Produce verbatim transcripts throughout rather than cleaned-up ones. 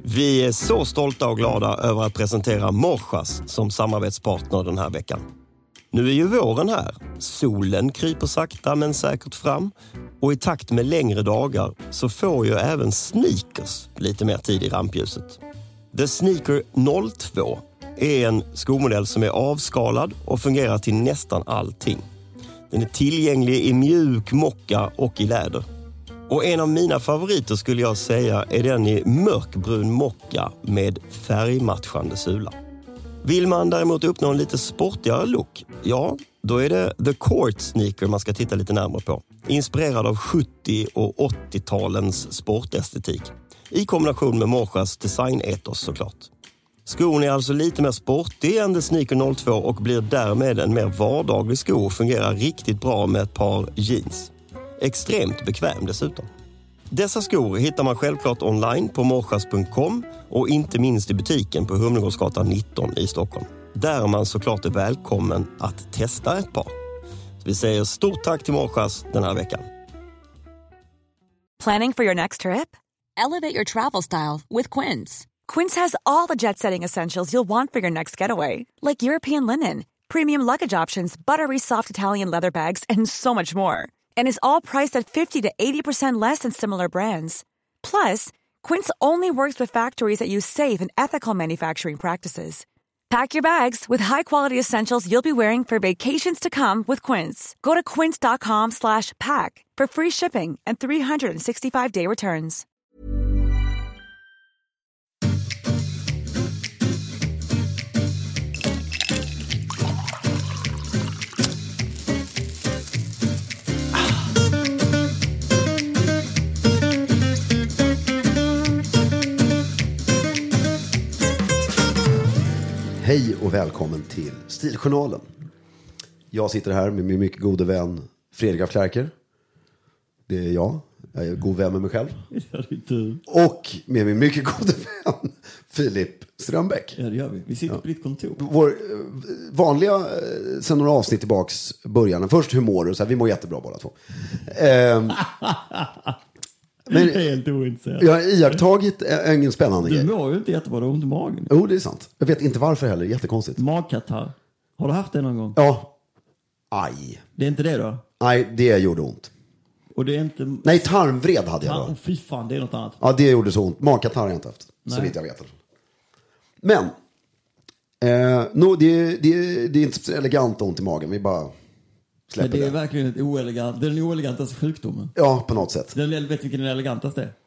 Vi är så stolta och glada över att presentera Morsas som samarbetspartner den här veckan. Nu är ju våren här. Solen kryper sakta men säkert fram. Och i takt med längre dagar så får ju även sneakers lite mer tid i rampljuset. The Sneaker noll två är en skomodell som är avskalad och fungerar till nästan allting. Den är tillgänglig i mjuk mocka och i läder. Och en av mina favoriter skulle jag säga är den i mörkbrun mocka med färgmatchande sula. Vill man däremot uppnå en lite sportigare look, ja, då är det The Court Sneaker man ska titta lite närmare på. Inspirerad av sjuttio- och åttiotalens sportestetik. I kombination med Morsas designetos såklart. Skon är alltså lite mer sportig än The Sneaker noll två och blir därmed en mer vardaglig sko och fungerar riktigt bra med ett par jeans. Extremt bekväm dessutom. Dessa skor hittar man självklart online på morsas punkt com och inte minst i butiken på Humlegårdsgatan nitton i Stockholm. Där man såklart är välkommen att testa ett par. Så vi säger stort tack till Morsas den här veckan. Planning for your next trip? Elevate your travel style with Quince. Quince has all the jet-setting essentials you'll want for your next getaway, like European linen, premium luggage options, buttery soft Italian leather bags, and so much more. And is all priced at fifty to eighty percent less than similar brands. Plus, Quince only works with factories that use safe and ethical manufacturing practices. Pack your bags with high-quality essentials you'll be wearing for vacations to come with Quince. Go to quince.com slash pack for free shipping and three sixty-five day returns. Hej och välkommen till Stiljournalen. Jag sitter här med min mycket gode vän Fredrik af Klerker. Det är jag. Jag är god vän med mig själv. Ja, det är du. Och med min mycket gode vän Filip Strömbäck. Ja, det gör vi. Vi sitter ja. på ditt kontor. Vår vanliga, sen några avsnitt tillbaks början. Först hur mår du? Så här, vi mår jättebra båda två. ehm, Men helt ointresserad. Jag har iakttagit en spännande grej. Du mår ju inte jättebra, du har ont i magen. Jo, det är sant. Jag vet inte varför heller, jättekonstigt. Magkatarr. Har du haft det någon gång? Ja. Aj. Det är inte det då? Nej, det gjorde ont. Och det är inte... Nej, tarmvred hade jag då. Tar... Fy fan, det är något annat. Ja, det gjorde så ont. Magkatarr har jag inte haft, Nej. så vitt jag vet. Men, eh, no, det, det, det är inte så elegant ont i magen. Vi bara släpper det. Det är det. verkligen ett oelegant, det är den oelegantaste sjukdomen. Ja, på något sätt. Den, vet vilken den elegantaste är?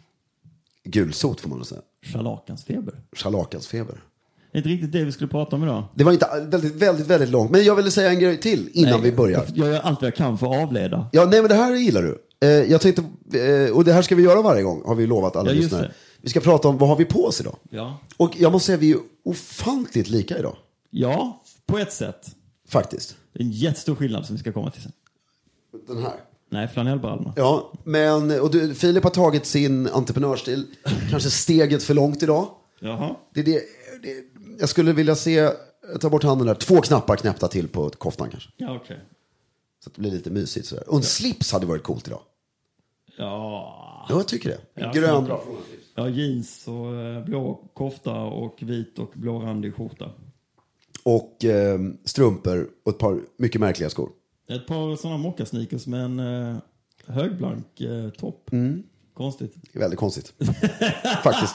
Gulsot får man väl säga. Scharlakansfeber. Scharlakansfeber. Det är inte riktigt det vi skulle prata om idag. Det var inte väldigt, väldigt, väldigt långt. Men jag ville säga en grej till innan nej, vi börjar. Jag gör allt vad jag kan för att avleda. Ja, nej men det här gillar du. Eh, jag tänkte, eh, och det här ska vi göra varje gång, har vi lovat alla ja, lyssnare. Vi ska prata om vad har vi på oss idag. Ja. Och jag måste säga, vi är ofantligt lika idag. Ja, på ett sätt. Faktiskt. Det är en jättestor skillnad som vi ska komma till sen. Den här. Nej, flanellbrallorna. Ja, men och du, Filip har tagit sin entreprenörstil kanske steget för långt idag. Jaha. Det är det, det, jag skulle vilja se, ta bort handen där, två knappar knäppta till på koftan kanske. Ja, okej. Okay. Så att det blir lite mysigt sådär. Och en slips hade varit coolt idag. Ja. Ja, jag tycker det. Ja, grön. Ja, jeans och blå kofta och vit och blårandig skjorta. Och eh, strumpor och ett par mycket märkliga skor. Ett par sådana mockasneakers med en eh, högblank eh, topp. Mm. Konstigt. Det är väldigt konstigt. Faktiskt.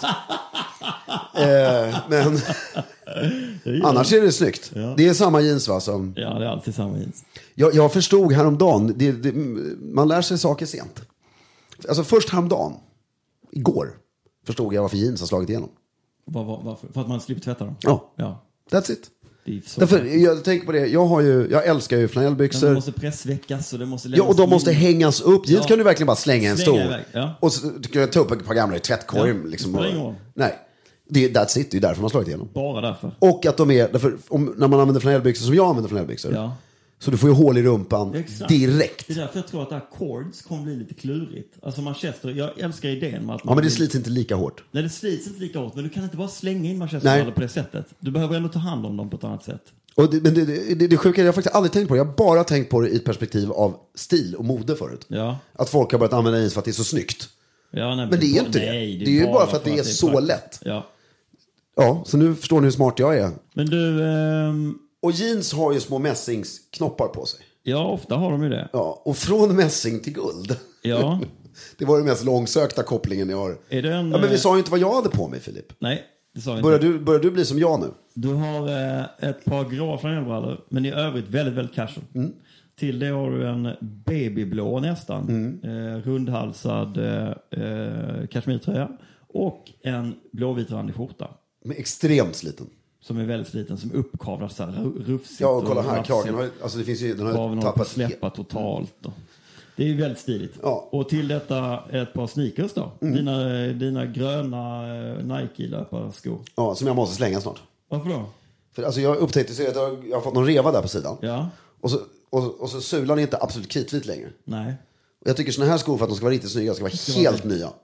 eh, men annars är det snyggt. Ja. Det är samma jeans va? Som... Ja, det är alltid samma jeans. Jag, jag förstod häromdagen, det, det, man lär sig saker sent. Alltså först häromdagen, igår, förstod jag varför jeans har slagit igenom. Var, var, varför? För att man slipper tvätta dem? Ja, ja. That's it. Därför, jag tänker på det, jag, har ju, jag älskar ju flanellbyxor. De måste pressväckas och det måste ja, och de måste in. hängas upp. Jeans ja. Kan du verkligen bara slänga en slänga stor. Iväg, ja. Och så kan jag ta upp ett par gamla i tvättkorgen. Ja, liksom, och, nej, det, that's it, det är därför man slagit igenom. Bara därför. Och att de är, därför, om, när man använder flanellbyxor som jag använder flanellbyxor. Ja. Så du får ju hål i rumpan exakt. Direkt. Det är därför jag tror att det här cords kommer bli lite klurigt. Alltså Manchester, jag älskar idén med att man ja, men det blir... slits inte lika hårt. Nej, det slits inte lika hårt. Men du kan inte bara slänga in Manchester på det sättet. Du behöver ändå ta hand om dem på ett annat sätt. Och det, men det, det, det, det sjuka är, jag har faktiskt aldrig tänkt på det. Jag har bara tänkt på det i ett perspektiv av stil och mode förut. Ja. Att folk har börjat använda jeans för att det är så snyggt. Ja, nej, men det är ju inte nej, det. Det är, det är ju bara för att det är, att det är så praktiskt. lätt. Ja. Ja, så nu förstår ni hur smart jag är. Men du... Ehm... Och jeans har ju små mässingsknoppar på sig. Ja, ofta har de ju det. Ja, och från mässing till guld. Ja. Det var den mest långsökta kopplingen jag har. Är det en, ja, men vi sa ju inte vad jag hade på mig, Filip. Nej, det sa vi börjar inte. Du, börjar du bli som jag nu? Du har eh, ett par grå flanellbrallor, men i övrigt väldigt, väldigt casual. Mm. Till det har du en babyblå nästan, mm. eh, rundhalsad eh, kashmirtröja och en blåvit randig skjorta. Men extremt sliten. Som är väldigt sliten, som uppkavlar så här rufsigt. Ja, och kolla här, kragen har, alltså det finns ju, den har kraven tappat har släppa totalt. Då. Det är ju väldigt stiligt. Ja. Och till detta ett par sneakers då. Mm. Dina, dina gröna Nike-löparskor. Ja, som jag måste slänga snart. Varför då? För alltså jag upptäckte så att jag, jag har fått någon reva där på sidan. Ja. Och så, och, och så sulan är inte absolut kritvit längre. Nej. Och jag tycker såna här skor för att de ska vara riktigt snygga ska vara ska helt vara... nya.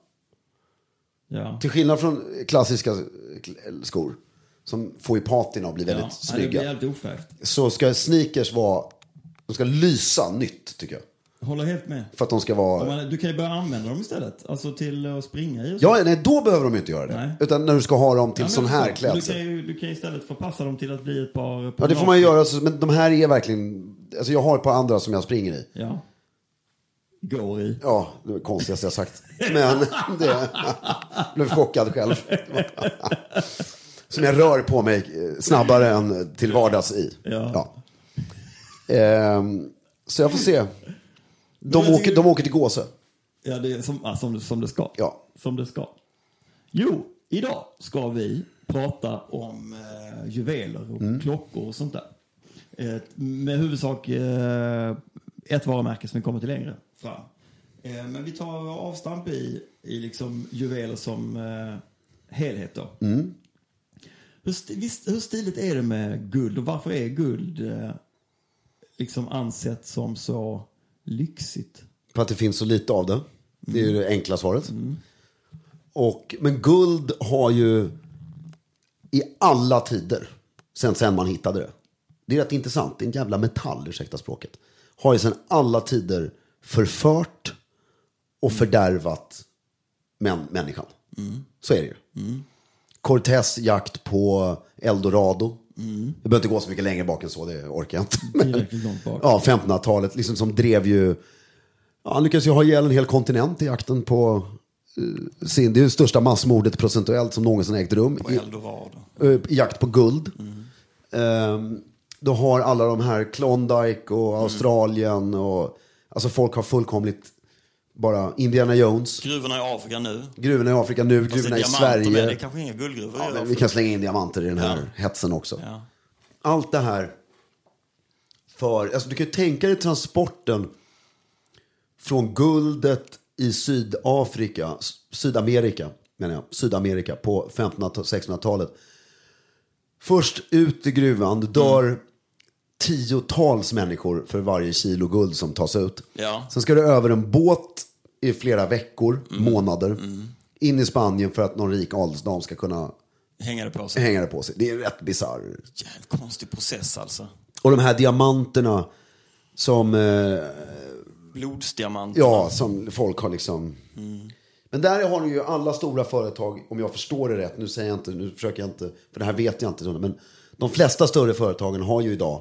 Ja. Till skillnad från klassiska skor som får i patina och blir väldigt ja. snygga. Ja, det blir helt ofräscht. Så ska sneakers vara, de ska lysa nytt tycker jag. Håller helt med. För att de ska vara... Man, du kan ju börja använda dem istället. Alltså till att springa i. Och så. Ja, nej, då behöver de inte göra det. Nej. Utan när du ska ha dem till ja, sån här klädsel. Du kan ju du kan istället förpassa dem till att bli ett par... Ja, det får man ju göra. Men de här är verkligen... Alltså jag har ett par andra som jag springer i. Ja. Går i. Ja, det var det konstigaste jag sagt. Men det... Jag blev chockad själv. Som jag rör på mig snabbare än till vardags i. Ja. Ja. Ehm, så jag får se. De åker, tycker... de åker till Gåse. Ja, det är som, ja, som, som det ska. Ja. Som det ska. Jo, idag ska vi prata om eh, juveler och mm. klockor och sånt där. Eh, med huvudsak eh, ett varumärke som vi kommer till längre fram. Eh, men vi tar avstamp i, i liksom juveler som eh, helhet då. Mm. Hur, visst, hur stiligt är det med guld och varför är guld eh, liksom ansett som så lyxigt? För att det finns så lite av det. Det är ju det enkla svaret. Mm. Och, men guld har ju i alla tider, sen, sen man hittade det. Det är rätt intressant. Det är en jävla metall, ursäkta språket. Har ju sen alla tider förfört och fördärvat män, människan. Mm. Så är det ju. Mm. Cortés jakt på Eldorado. Mm. Det behöver inte gå så mycket längre bak än så, det orkar jag inte. Men, ja, femtonhundratalet liksom som drev ju... Ja, han lyckades ju ha ihjäl en hel kontinent i jakten på uh, sin... Det är det största massmordet procentuellt som någonsin ägt rum. På Eldorado. I, uh, i jakt på guld. Mm. Um, då har alla de här Klondike och Australien mm. och... Alltså folk har fullkomligt... Bara Indiana Jones. Gruvorna i Afrika nu. Gruvorna i Afrika nu, fast gruvorna i Sverige. Men det är kanske inga guldgruvor. Ja, men vi kan slänga in diamanter i den här ja. hetsen också. Ja. Allt det här för... Alltså du kan ju tänka dig transporten från guldet i Sydafrika, Sydamerika, menar jag, Sydamerika på femtonhundra- sextonhundratalet. Först ut i gruvan, dör mm. tiotals människor för varje kilo guld som tas ut. Ja. Sen ska det över en båt i flera veckor, mm. månader, mm. in i Spanien för att någon rik adelsdam ska kunna hänga det på sig. Hänga det på sig. Det är rätt bizarr. Jävligt konstig process alltså. Och de här diamanterna som... Eh, Blodsdiamanterna. Ja, som folk har liksom... Mm. Men där har ju alla stora företag, om jag förstår det rätt, nu säger jag inte, nu försöker jag inte, för det här vet jag inte, men de flesta större företagen har ju idag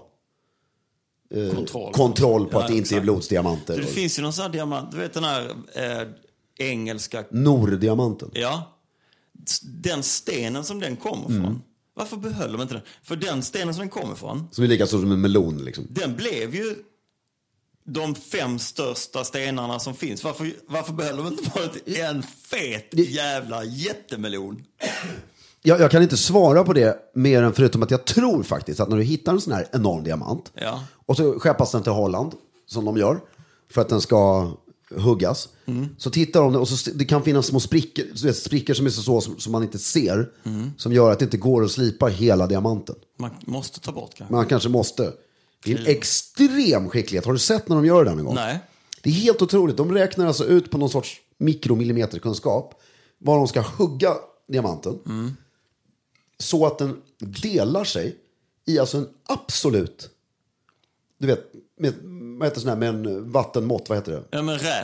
eh, kontroll. kontroll på ja, att det inte exakt. är blodsdiamanter. Så det finns ju någon sån här diamant, du vet den här eh, engelska... Norddiamanten. Ja. Den stenen som den kommer från. Mm. Varför behöll de inte den? För den stenen som den kommer från... Som är lika stor som en melon liksom. Den blev ju de fem största stenarna som finns. Varför, varför behöll de inte bara en fet jävla jättemelon? Jag, jag kan inte svara på det mer än förutom att jag tror faktiskt att när du hittar en sån här enorm diamant ja. och så skeppas den till Holland som de gör för att den ska huggas mm. så tittar de och så, det kan finnas små sprickor, så vet, sprickor som är så, så som, som man inte ser mm. som gör att det inte går att slipa hela diamanten. Man måste ta bort kanske. Man kanske måste. Det är en extrem skicklighet. Har du sett när de gör det någon gång? Nej. Det är helt otroligt. De räknar alltså ut på någon sorts mikromillimeterkunskap var de ska hugga diamanten mm. så att den delar sig i alltså en absolut, du vet, med, vad heter sån här, med en vattenmått, vad heter det? Ja, men rät.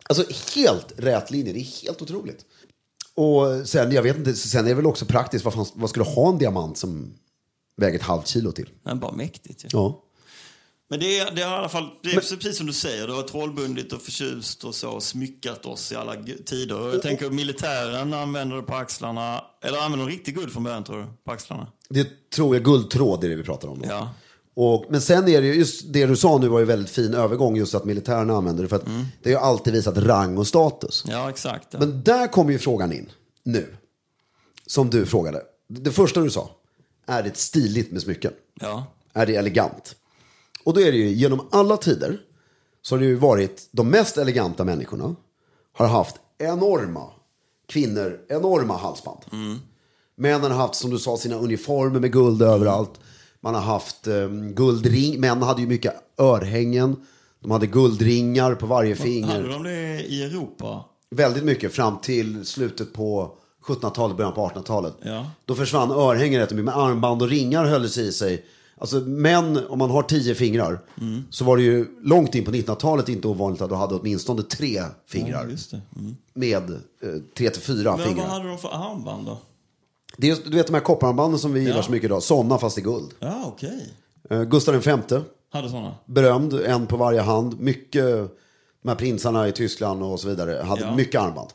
Alltså helt rätt linje, det är helt otroligt. Och sen, jag vet inte, sen är det väl också praktiskt, vad, fan, vad skulle ha en diamant som väger ett halvt kilo till? Men bara mäktigt. Ja. Ja. Men det är, det är i alla fall, det är Men, precis som du säger, det har trollbundit och förtjust och så, och smyckat oss i alla g- tider. Och jag tänker militären använder det på axlarna, eller använder de riktigt guld från början, tror du, på axlarna? Det tror jag, guldtråd är det vi pratar om då. Ja. Och, men sen är det ju, just det du sa nu var ju väldigt fin övergång, just att militären använder det, för att mm. det har ju alltid visat rang och status. Ja, exakt. Ja. Men där kommer ju frågan in, nu, som du frågade. Det första du sa, är det stiligt med smycken? Ja. Är det elegant? Och då är det ju, genom alla tider så har det ju varit, de mest eleganta människorna har haft enorma kvinnor, enorma halsband. Mm. Männen har haft, som du sa, sina uniformer med guld överallt. Man har haft um, guldring, män hade ju mycket örhängen. De hade guldringar på varje finger. Hade de det i Europa? Väldigt mycket, fram till slutet på sjuttonhundratalet, början på artonhundratalet. Ja. Då försvann örhängen rätt mycket, men armband och ringar höll sig i sig. Alltså män, om man har tio fingrar, mm. så var det ju långt in på nittonhundratalet inte ovanligt att du hade åtminstone tre fingrar. Ja, just det. Mm. Med eh, tre till fyra men fingrar. Men vad hade de för armband då? Det är, du vet de här koppararmbanden som vi ja. gillar så mycket idag, sådana fast i guld. Ja, okej. Okay. Eh, Gustav den femte hade sådana. Berömd, en på varje hand. Mycket, de här prinsarna i Tyskland och så vidare hade ja. mycket armband.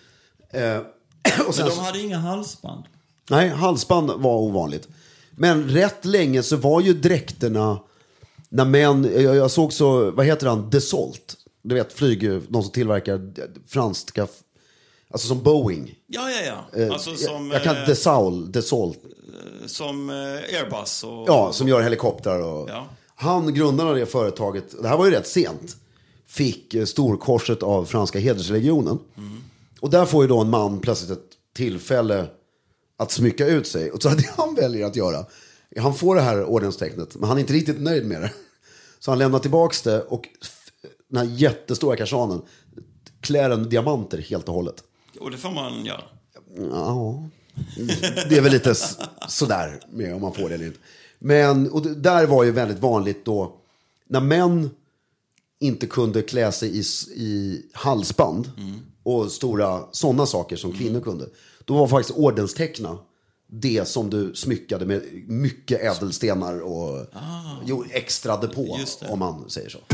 Eh, och sen, men de hade inga halsband? Nej, halsband var ovanligt. Men rätt länge så var ju dräkterna, när män, jag, jag såg så, vad heter han, Dassault, du vet flyg, de som tillverkar franska, alltså som Boeing. Ja, ja, ja. Eh, alltså som, jag, jag kan, eh, Dassault, Dassault. Som eh, Airbus. Och, ja, som gör helikoptrar. Och, ja. Han, grundaren av det företaget, det här var ju rätt sent, fick eh, storkorset av franska hederslegionen. Mm. Och där får ju då en man plötsligt ett tillfälle att smycka ut sig. Och så det han väljer att göra, han får det här ordenstecknet, men han är inte riktigt nöjd med det. Så han lämnar tillbaks det, och den här jättestora karsanen klär en diamanter helt och hållet. Och det får man göra. Ja, det är väl lite sådär med om man får det eller inte. Men, och det där var ju väldigt vanligt då, när män inte kunde klä sig i, i halsband mm. och stora sådana saker som kvinnor mm. kunde. Då var faktiskt ordensteckna det som du smyckade med mycket ädelstenar och ah. jo, extrade på, om man säger så.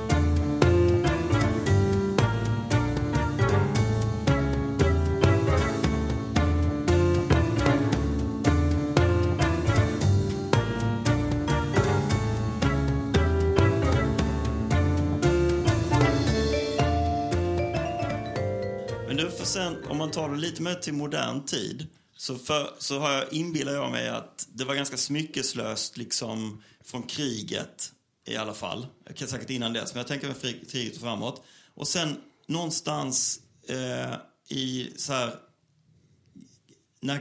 Men du, för sen, om man tar det lite mer till modern tid, Så, för, så har jag, inbillar jag mig att det var ganska smyckeslöst liksom från kriget i alla fall. Jag kan säkert innan dess, men jag tänker med kriget och framåt. Och sen någonstans eh, i så här, när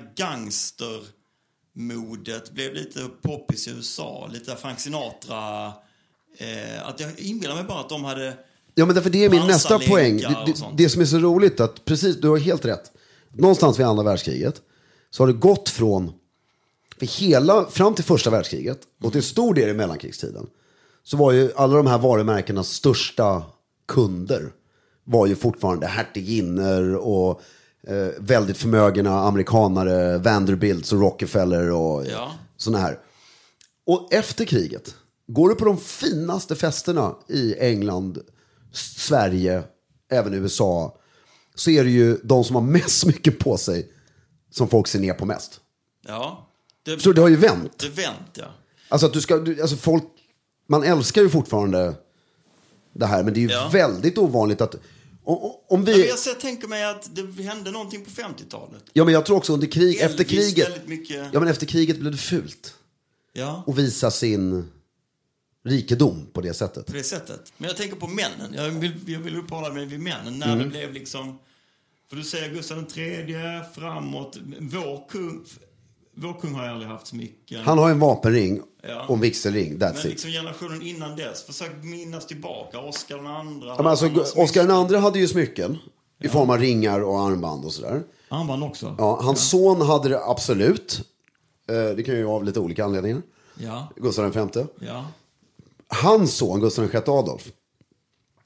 gangstermodet blev lite poppis i U S A, lite Frank Sinatra, eh, att jag inbillar mig bara att de hade... Ja, men därför det är min nästa poäng. Det, det, det som är så roligt, att precis, du har helt rätt. Någonstans vid andra världskriget så har det gått från för hela, fram till första världskriget och till stor del i mellankrigstiden, så var ju alla de här varumärkenas största kunder var ju fortfarande hertiginner och eh, väldigt förmögna amerikanare, Vanderbilts och Rockefeller och ja. såna här. Och efter kriget, går du på de finaste festerna i England, Sverige, även U S A, så är det ju de som har mest mycket på sig som folk ser ner på mest. Ja. Det, så det har ju vänt. Det vänt, ja. Alltså att du ska, du, alltså folk, man älskar ju fortfarande det här, men det är ju ja. väldigt ovanligt att om, om vi... Ja, jag tänker mig att det hände någonting på femtiotalet. Ja, men jag tror också under krig, Elvis, efter kriget, mycket... ja, men efter kriget blev det fult. Ja. Och visa sin rikedom på det sättet. På det sättet. Men jag tänker på männen. Jag vill, jag vill uppehålla mig vid männen när mm. det blev liksom... För du säger Gustav den tredje framåt. Vår kung, vår kung har aldrig haft så mycket. Han har en vapenring ja. och en vigselring. That's Men it. liksom generationen innan dess. Försök minnas tillbaka. Oscar den andra. Ja, men alltså, Oscar den andra hade ju smycken. Ja. I form av ringar och armband och sådär. Armband också? Ja, hans ja. son hade det absolut. Det kan ju vara av lite olika anledningar. Ja. Gustav den femte. Ja. Hans son, Gustav den sjätte Adolf,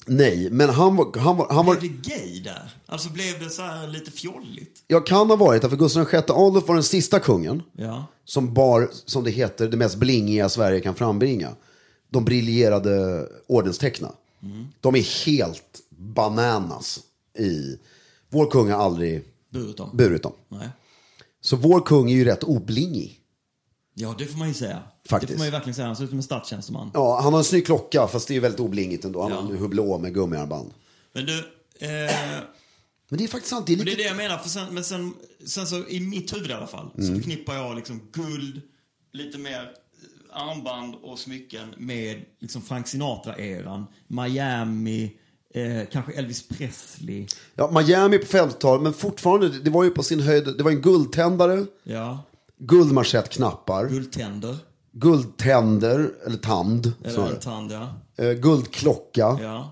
Nej, men han var... Han var, han var blev det gay där? Alltså blev det så här lite fjolligt? Jag kan ha varit, för Gustav den sjätte Adolf var den sista kungen. Ja. Som bar, som det heter, det mest blingiga Sverige kan frambringa. De briljerade ordensteckna. Mm. De är helt bananas i... Vår kung har aldrig burit dem. Burit dem. Nej. Så vår kung är ju rätt oblingig. Ja, det får man ju säga. Faktiskt. Det får man ju verkligen säga. Han ser ut som en statstjänsteman. Ja, han har en snygg klocka, fast det är väldigt oblingigt ändå. Han ja. har en hublå med gummiarmband. Men du... Eh... Men det är faktiskt sant. Det är, lite... det är det jag menar. För sen, men sen, sen så i mitt huvud i alla fall mm. så förknippar jag liksom guld, lite mer armband och smycken med liksom Frank Sinatra-eran. Miami, eh, kanske Elvis Presley. Ja, Miami på femtiotalet, men fortfarande, det var ju på sin höjd, det var en guldtändare. Ja. Guldmarschettknappar. Guldtänder. Guldtänder, eller tand. Eller en tand, ja. Eh, guldklocka. Ja.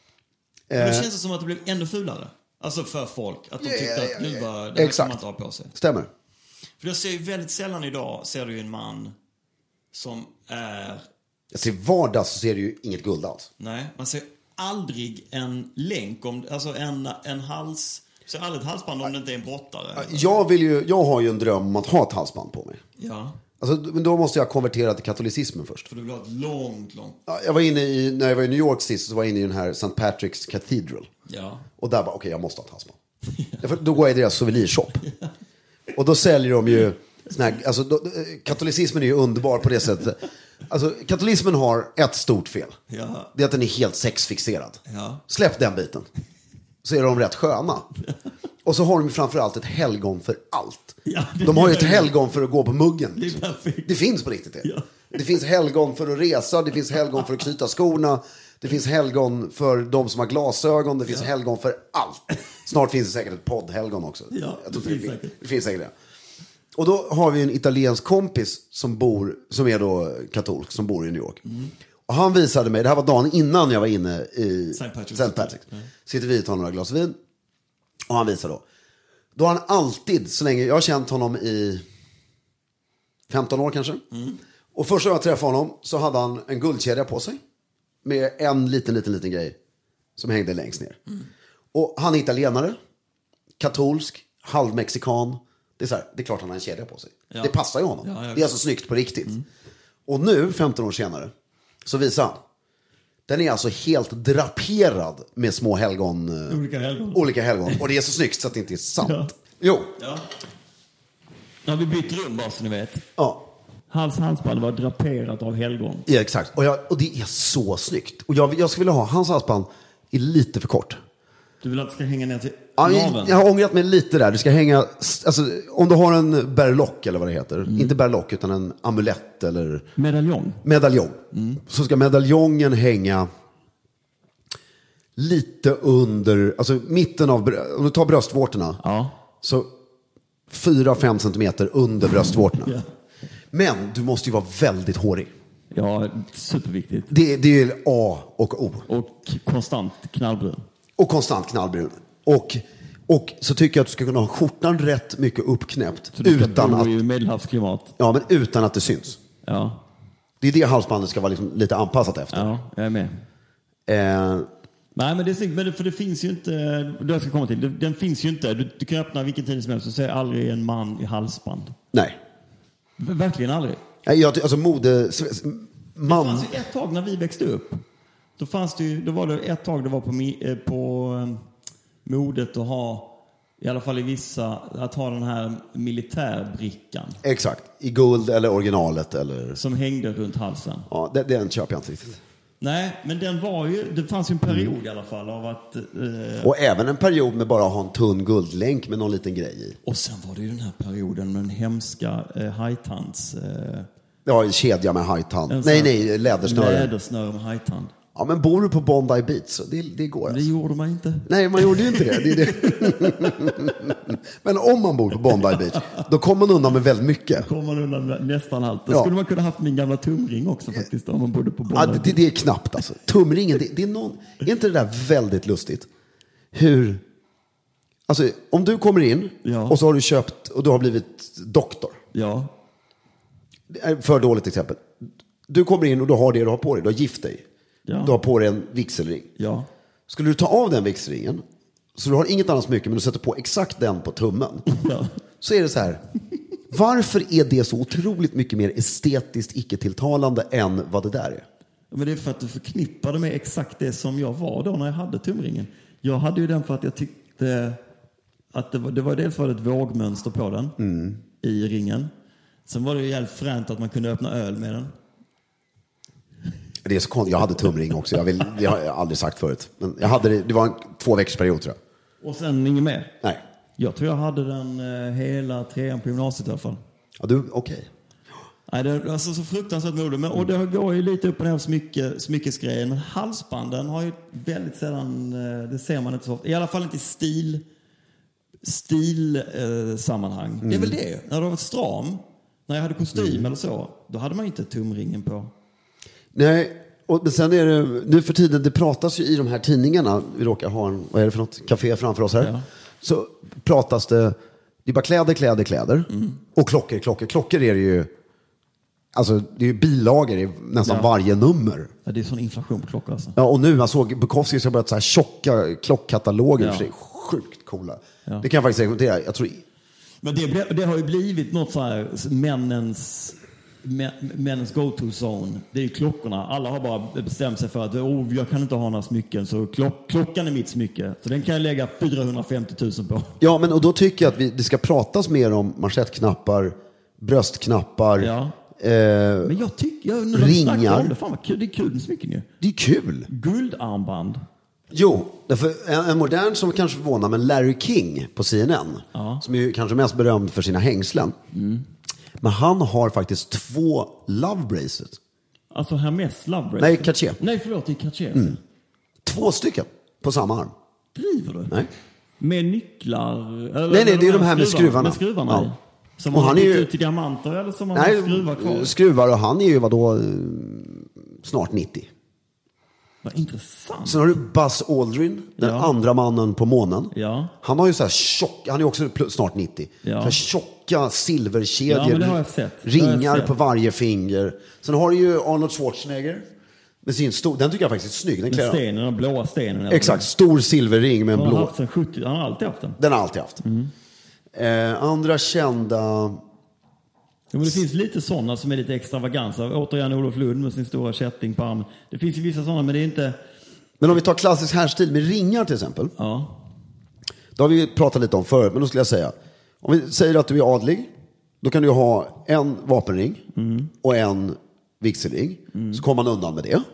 Men det känns det som att det blev ännu fulare. Alltså för folk. Att de tyckte yeah, att nu var det här exakt. kan man inte ha på sig. Stämmer. För jag ser ju väldigt sällan idag, ser du ju en man som är... Jag ser vardags så ser du ju inget guld alls. Nej, man ser aldrig en länk, om, alltså en, en hals... Så aldrig ett halsband om det inte är en brottare. Jag, vill ju, jag har ju en dröm om att ha ett halsband på mig. Ja. Alltså, men då måste jag konvertera till katolicismen först. För du vill ha ett långt, långt... Jag var inne i, när jag var i New York sist så var jag inne i den här Saint Patrick's Cathedral. Ja. Och där bara, okej, okay, jag måste ha ett halsband. Därför, då går jag i deras souvenirshop. Och då säljer de ju... Sån här, alltså, då, katolicismen är ju underbar på det sättet. Alltså, katolicismen har ett stort fel. Ja. Det är att den är helt sexfixerad. Ja. Släpp den biten. Så är de rätt sköna. Och så har de framförallt ett helgon för allt. Ja, de har ju ett helgon för att gå på muggen. Det, är perfekt. Det finns på riktigt det. Ja. Det finns helgon för att resa. Det finns helgon för att knyta skorna. Det finns helgon för de som har glasögon. Det finns ja. helgon för allt. Snart finns det säkert ett poddhelgon också. Ja, Jag det, tror finns det, säkert. det finns säkert det. Och då har vi en italiensk kompis som bor, som är då katolsk, som bor i New York. Mm. Och han visade mig, det här var dagen innan jag var inne i Saint Patrick's. Saint Patrick's. Mm. Sitter vi och tar några glas vin. Och han visar då. Då har han alltid, så länge jag har känt honom i femton år kanske. Mm. Och första gången jag träffade honom så hade han en guldkedja på sig. Med en liten, liten, liten grej som hängde längst ner. Mm. Och han är italienare, katolsk, halvmexikan. Det är så här, det är klart han har en kedja på sig. Ja. Det passar ju honom. Ja, det är alltså snyggt på riktigt. Mm. Och nu, femton år senare, så visar han. Den är alltså helt draperad med små helgon. Olika helgon. Olika helgon. Och det är så snyggt så att det inte är sant. Ja. Jo. Ja. Ja, vi bytt rum bara så ni vet. Ja. Hans halsband var draperat av helgon. Ja, exakt. Och, jag, och det är så snyggt. Och jag, jag skulle vilja ha, hans halsband är lite för kort. Du vill att det ska hänga ner till ja, jag, jag har ångrat mig lite där. Det ska hänga, alltså, om du har en berlock eller vad det heter. Mm. Inte berlock utan en amulett eller... Medaljong. Medaljong. Mm. Så ska medaljongen hänga lite under, alltså mitten av, om du tar bröstvårtorna. Ja. Så fyra fem centimeter under bröstvårtorna. Ja. Men du måste ju vara väldigt hårig. Ja, superviktigt. Det, det är A och O. Och konstant knallbrun. Och konstant knallbrun. Och, och så tycker jag att du ska kunna ha skjortan rätt mycket uppknäppt. Så du ska utan bo att, i medelhavsklimat. Ja, men utan att det syns. Ja. Det är det halsbandet ska vara liksom lite anpassat efter. Ja, jag är med. Eh, Nej, men det är snyggt, men det, för det finns ju inte, det jag ska komma till, det, den finns ju inte. Du, du kan öppna vilken tid som helst och se aldrig en man i halsband. Nej. Verkligen aldrig. Jag, alltså mode... Man... Det fanns ju ett tag när vi växte upp. Då fanns det ju, då var det ett tag det var på, på um, modet att ha, i alla fall i vissa, att ha den här militärbrickan. Exakt, i guld eller originalet eller... Som hängde runt halsen. Ja, det, den köper jag inte riktigt. Nej, men den var ju, det fanns ju en period mm. i alla fall av att... Eh... Och även en period med bara att ha en tunn guldlänk med någon liten grej i. Och sen var det ju den här perioden med den hemska eh, hajtands... Eh... Ja, en kedja med hajtand. Nej, nej, lädersnöre. Lädersnöre med hajtand. Ja, men bor du på Bondi Beach så det, det går. Det alltså. gjorde man inte. Nej, man gjorde ju inte det. det, är det. Men om man bor på Bondi Beach, då kommer man undan med väldigt mycket. Då kommer man undan nästan allt. Då ja. skulle man kunna haft min gamla tumring också faktiskt, om man bodde på Bondi ja, Beach. Det, det är knappt alltså. Tumringen, det, det är någon... Är inte det där väldigt lustigt? Hur... Alltså, om du kommer in ja. och så har du köpt och du har blivit doktor. Ja. För dåligt exempel. Du kommer in och du har det du har på dig. Du har gift dig. Ja. Du har på dig en vigselring. Ja. Skulle du ta av den vigselringen, så du har inget annat smycke men du sätter på exakt den på tummen. Ja. Så är det så här. Varför är det så otroligt mycket mer estetiskt icke-tilltalande än vad det där är? Men det är för att du förknippade med exakt det som jag var då när jag hade tumringen. Jag hade ju den för att jag tyckte att det var, det var dels var det ett vågmönster på den mm. i ringen. Sen var det ju jävligt fränt att man kunde öppna öl med den. Det är så konstigt. Jag hade tumring också. Jag, vill, jag har aldrig sagt förut. Men jag hade det, det var en två veckors period tror jag. Och sen inget mer? Nej. Jag tror jag hade den eh, hela trean på gymnasiet i alla fall. Ja, du, okej. Okay. Nej, det är alltså så fruktansvärt modigt. Men, och det går ju lite upp och ner smycke, smyckesgrejen. Men halsbanden har ju väldigt sällan, det ser man inte så ofta. I alla fall inte i stil, stil eh, sammanhang. Mm. Det är väl det. När det var stram, när jag hade kostym mm. eller så, då hade man inte tumringen på. Nej, och men sen är det, nu för tiden, det pratas ju i de här tidningarna, vi råkar ha en, vad är det för något, café framför oss här. Ja. Så pratas det, det är bara kläder, kläder, kläder. Mm. Och klockor, klockor. Klockor är det ju, alltså det är ju bilager i nästan ja. varje nummer. Ja, det är sån inflation på klockor alltså. Ja, och nu, man såg Bukowski har börjat så här tjocka klockkataloger ja. för sig. Sjukt coola. Ja. Det kan jag faktiskt rekommendera. Jag tror... Men det, det har ju blivit något så här männens... männens go-to-zone. Det är klockorna. Alla har bara bestämt sig för att oh, jag kan inte ha några smycken, så klock, klockan är mitt smycke. Så den kan jag lägga fyrahundrafemtio tusen på. Ja, men och då tycker jag att vi, det ska pratas mer om manschettknappar, bröstknappar, ja. eh, men jag tycker, jag, ringar. Om det, fan vad kul, det är kul med smycken ju. Det är kul. Guldarmband. Jo, därför en, en modern som kanske förvånar, men Larry King på C N N, ja. som är kanske mest berömd för sina hängslen. Mm. Men han har faktiskt två love bracelets. Alltså Hermes love bracelet? Nej, Cartier. Nej, förlåt, det är Cartier. Mm. Två stycken på samma arm. Driver du? Nej. Med nycklar? Eller, nej, nej, det är de här med skruvarna. Med skruvarna, ja. Som och han är är ju ut till diamanter eller som han nej, har skruvar kvar? Skruvar, och han är ju vadå snart nittio. Vad intressant. Sen har du Buzz Aldrin, den ja. andra mannen på månen. Ja. Han har ju så här tjock, han är också snart nittio. Ja. Så här tjocka silverkedjor, ja, ringar sett. på varje finger. Sen har du ju Arnold Schwarzenegger med sin stor, den tycker jag faktiskt är snygg. Den med stenen, den blåa stenen. Exakt, stor silverring med en han blå. Har haft sen sjuttio, han har alltid haft den. Den har alltid haft. Mm. Eh, andra kända... Ja, men det finns lite sådana som är lite extravagansa. Återigen Olof Lund med sin stora kätting på armen. Det finns ju vissa sådana, men det är inte... Men om vi tar klassisk härstil med ringar till exempel. Ja. Då har vi pratat lite om förut, men då skulle jag säga. Om vi säger att du är adlig, då kan du ha en vapenring mm. och en vigselring. Mm. Så kommer man undan med det.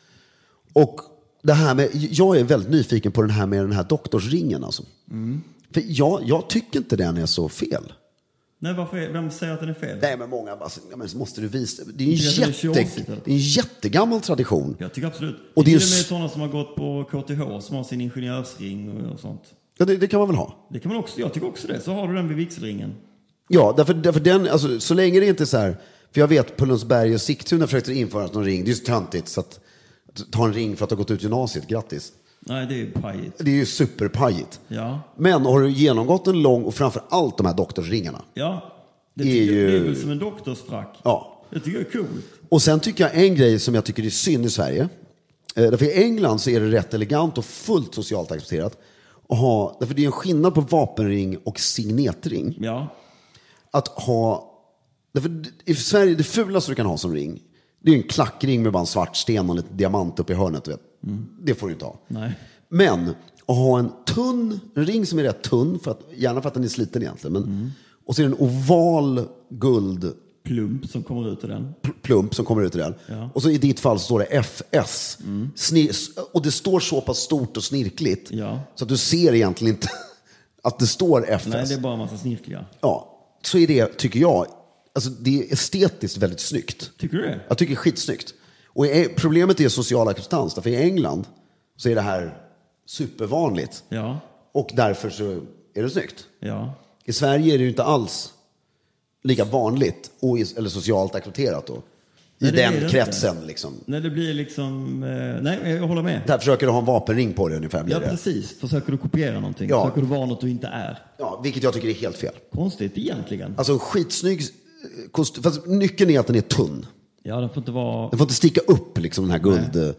Och det här med, jag är väldigt nyfiken på den här med den här doktorsringen alltså. Mm. För jag, jag tycker inte den är så fel. Nej, varför? Vem säger att den är fel? Nej, men många bara, ja, men måste du visa. Det är en, jätte, det är en jättegammal tradition. Jag tycker absolut. Och det är ju till och med sådana som har gått på K T H som har sin ingenjörsring och, och sånt. Ja, det, det kan man väl ha. Det kan man också. Jag tycker också det. Så har du den vid vigselringen. Ja, därför, därför den, alltså, så länge det inte är så här. För jag vet på Lundsberg och Sigtuna försökte införa någon ring. Det är ju så töntigt så att ta en ring för att ha gått ut gymnasiet. Grattis. Nej, det är ju pajigt. Det är ju superpajigt. Ja. Men har du genomgått en lång och framför allt de här doktorsringarna. Ja. Det, är tycker, ju... det är väl som en doktorsfrack. Ja. Det tycker jag är coolt. Och sen tycker jag en grej som jag tycker är synd i Sverige. Eh, därför i England så är det rätt elegant och fullt socialt accepterat. Att ha, därför det är en skillnad på vapenring och signetring. Ja. Att ha... Därför i Sverige, det fulaste du kan ha som ring, det är en klackring med bara en svart sten och lite diamant uppe i hörnet. Vet. Mm. Det får du inte ha. Nej. Men att ha en tunn, en ring som är rätt tunn, för att, gärna för att den är sliten egentligen, men... Mm. Och så är det en oval guld plump som kommer ut ur den. Plump som kommer ut ur den. Ja. Och så i ditt fall så står det F S. Mm. Snir- och det står så pass stort och snirkligt. Ja. Så att du ser egentligen inte att det står F S. Nej, det är bara en massa snirkliga. Ja, så är det, tycker jag. Alltså det är estetiskt väldigt snyggt. Tycker du det? Jag tycker det är skitsnyggt. Och problemet är social acceptans. För i England så är det här supervanligt. Ja. Och därför så är det snyggt. Ja. I Sverige är det ju inte alls lika vanligt och, eller socialt accepterat då. I nej, den kretsen inte. Liksom. Nej, det blir liksom... Eh, nej, jag håller med. Där försöker du ha en vapenring på dig ungefär. Ja, det. precis. Försöker du kopiera någonting. Ja. Försöker du vara något du inte är. Ja, vilket jag tycker är helt fel. Konstigt egentligen. Alltså en skitsnygg kostym. Fast nyckeln är att den är tunn. Ja, den får inte vara... Den får inte sticka upp liksom den här guld... Nej.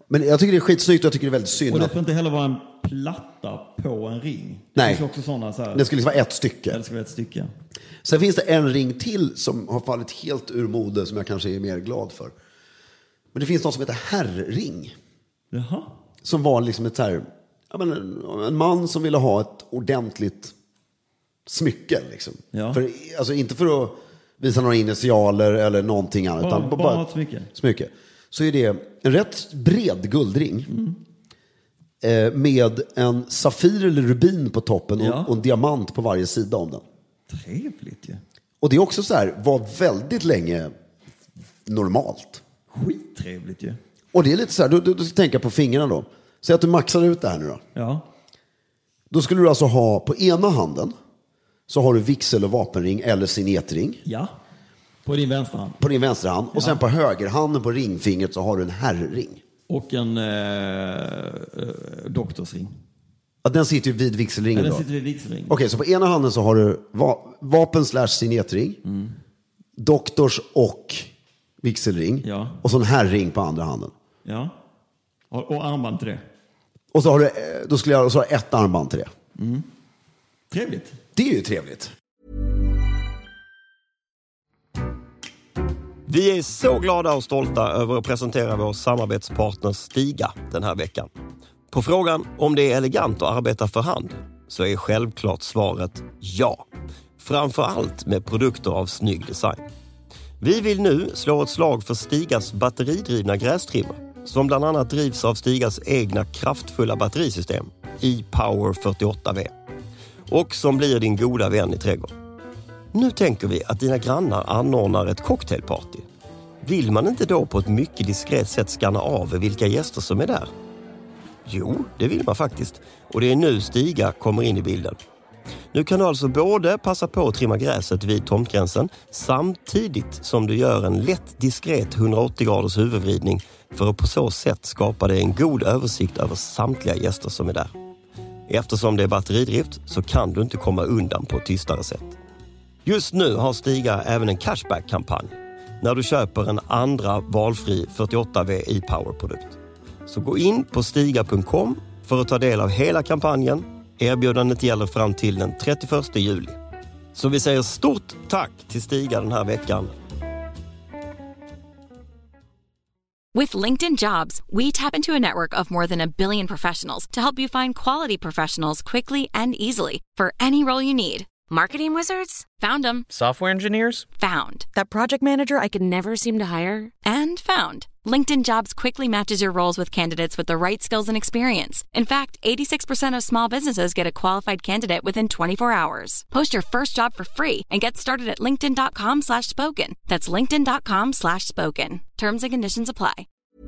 Men jag tycker det är skitsnyggt och jag tycker det är väldigt synd. Och det får inte heller vara en platta på en ring. Det Nej. finns också sådana så här. Det ska liksom vara ett stycke. Det ska vara ett stycke. Sen finns det en ring till som har fallit helt ur mode som jag kanske är mer glad för. Men det finns något som heter herrring. Jaha. Som var liksom ett så här, ja, men en, en man som ville ha ett ordentligt smycke liksom. Ja. För, alltså inte för att visa några initialer eller någonting annat. Bara, utan bara, bara ett smycke. smycke. Så är det en rätt bred guldring. Mm. Eh, med en safir eller rubin på toppen och, Ja. och en diamant på varje sida om den. Trevligt ju. Och det är också så här, var väldigt länge normalt. Skittrevligt ju. Och det är lite så här, du, du, du ska tänka på fingrarna då. Säg att du maxar ut det här nu då. Ja. Då skulle du alltså ha, på ena handen så har du vigsel- och vapenring eller signetring. Ja. På din vänstra hand. På din vänstra hand. Och Ja. sen på högerhanden på ringfingret så har du en herrring. Och en eh, eh, doktorsring. Ja, den sitter ju vid vigselringen Ja, då. den sitter i vigselring. Okej, så på ena handen så har du va- vapen slash signetring. Mm. Doktors och vigselring. Ja. Och så en herrring på andra handen. Ja. Och, och armband till det. Och så har du, eh, då skulle jag så ha ett armband till det. Mm. Trevligt. Det är ju trevligt. Vi är så glada och stolta över att presentera vår samarbetspartner Stiga den här veckan. På frågan om det är elegant att arbeta för hand så är självklart svaret ja. Framför allt med produkter av snygg design. Vi vill nu slå ett slag för Stigas batteridrivna grästrimmer som bland annat drivs av Stigas egna kraftfulla batterisystem e-Power fyrtioåtta V och som blir din goda vän i trädgården. Nu tänker vi att dina grannar anordnar ett cocktailparty. Vill man inte då på ett mycket diskret sätt skanna av vilka gäster som är där? Jo, det vill man faktiskt. Och det är nu Stiga kommer in i bilden. Nu kan du alltså både passa på att trimma gräset vid tomtgränsen samtidigt som du gör en lätt diskret hundraåttio graders huvudvridning för att på så sätt skapa dig en god översikt över samtliga gäster som är där. Eftersom det är batteridrift så kan du inte komma undan på ett tystare sätt. Just nu har Stiga även en cashback-kampanj när du köper en andra valfri fyrtioåtta V e-Power-produkt. Så gå in på stiga punkt com för att ta del av hela kampanjen. Erbjudandet gäller fram till den trettioförsta juli. Så vi säger stort tack till Stiga den här veckan. With LinkedIn Jobs, we tap into a network of more than a billion professionals to help you find quality professionals quickly and easily for any role you need. Marketing wizards? Found them. Software engineers? Found. That project manager I could never seem to hire? And found. LinkedIn Jobs quickly matches your roles with candidates with the right skills and experience. In fact, eighty-six percent of small businesses get a qualified candidate within twenty-four hours. Post your first job for free and get started at linkedin.com slash spoken. That's linkedin.com slash spoken. Terms and conditions apply.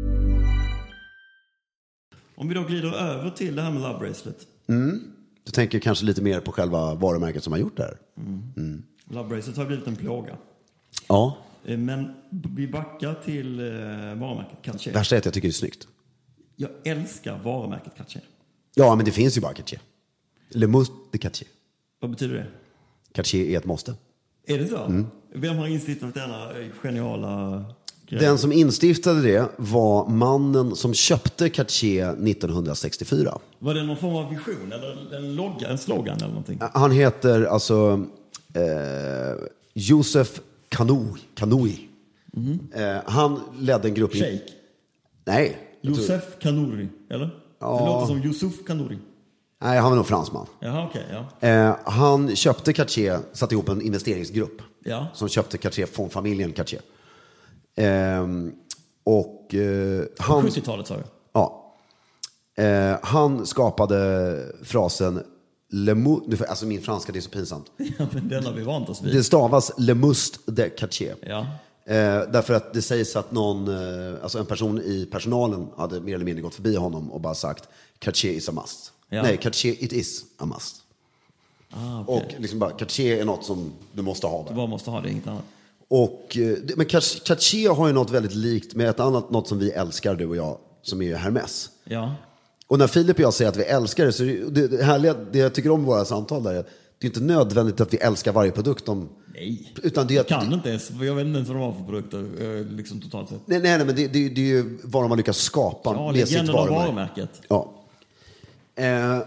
Om vi då glider över till det här med Love Bracelet. Mm. Du tänker kanske lite mer på själva varumärket som har gjort det här. Mm. Mm. Love Bracelet har blivit en plåga. Ja. Men vi backar till eh, varumärket Cartier. Värsta är att jag tycker det är snyggt. Jag älskar varumärket Cartier. Ja, men det finns ju bara Cartier. Le Must de Cartier. Vad betyder det? Cartier är ett måste. Är det så? Mm. Vem har instiftat denna geniala grej? Den som instiftade det var mannen som köpte Cartier nittonhundrasextiofyra. Var det någon form av vision eller en logga, en slogan eller någonting? Han heter alltså eh, Joseph Kanoui. Kanoui. Mm. Eh, han ledde en grupp... Sheikh? Nej. Joseph Kanouri, eller? Ja. Det låter som Yusuf Kanouri. Nej, han var nog fransman. Jaha, okej, okay, ja. Eh, han köpte Cartier, satte ihop en investeringsgrupp. Ja. Som köpte Cartier från familjen Cartier. Eh, och eh, han... sjuttiotalet sa du? Ja. Eh, han skapade frasen Le Must, alltså min franska det är så pinsamt. Ja, men den har vi vant oss vid. Det stavas Le Must de Cartier. Ja. Eh, därför att det sägs att någon, eh, alltså en person i personalen hade mer eller mindre gått förbi honom och bara sagt Cartier is a must. Ja. Nej, Cartier it is a must. Ah, okay. Och liksom bara, Cartier är något som du måste ha där. Du bara måste ha det, inget annat. Och, eh, men Cartier har ju något väldigt likt med ett annat, något som vi älskar du och jag, som är Hermes. Ja. Och när Filip och jag säger att vi älskar det, så det, det härliga, det jag tycker om våra samtal där är att det är inte nödvändigt att vi älskar varje produkt de Nej, Utan det, jag kan inte ens. Jag vet inte ens vad de har för produkter liksom totalt sett. Nej, nej, nej men det, det, det är ju vad de har lyckats skapa ja, med sitt varumärke. varumärket. Ja. Eh.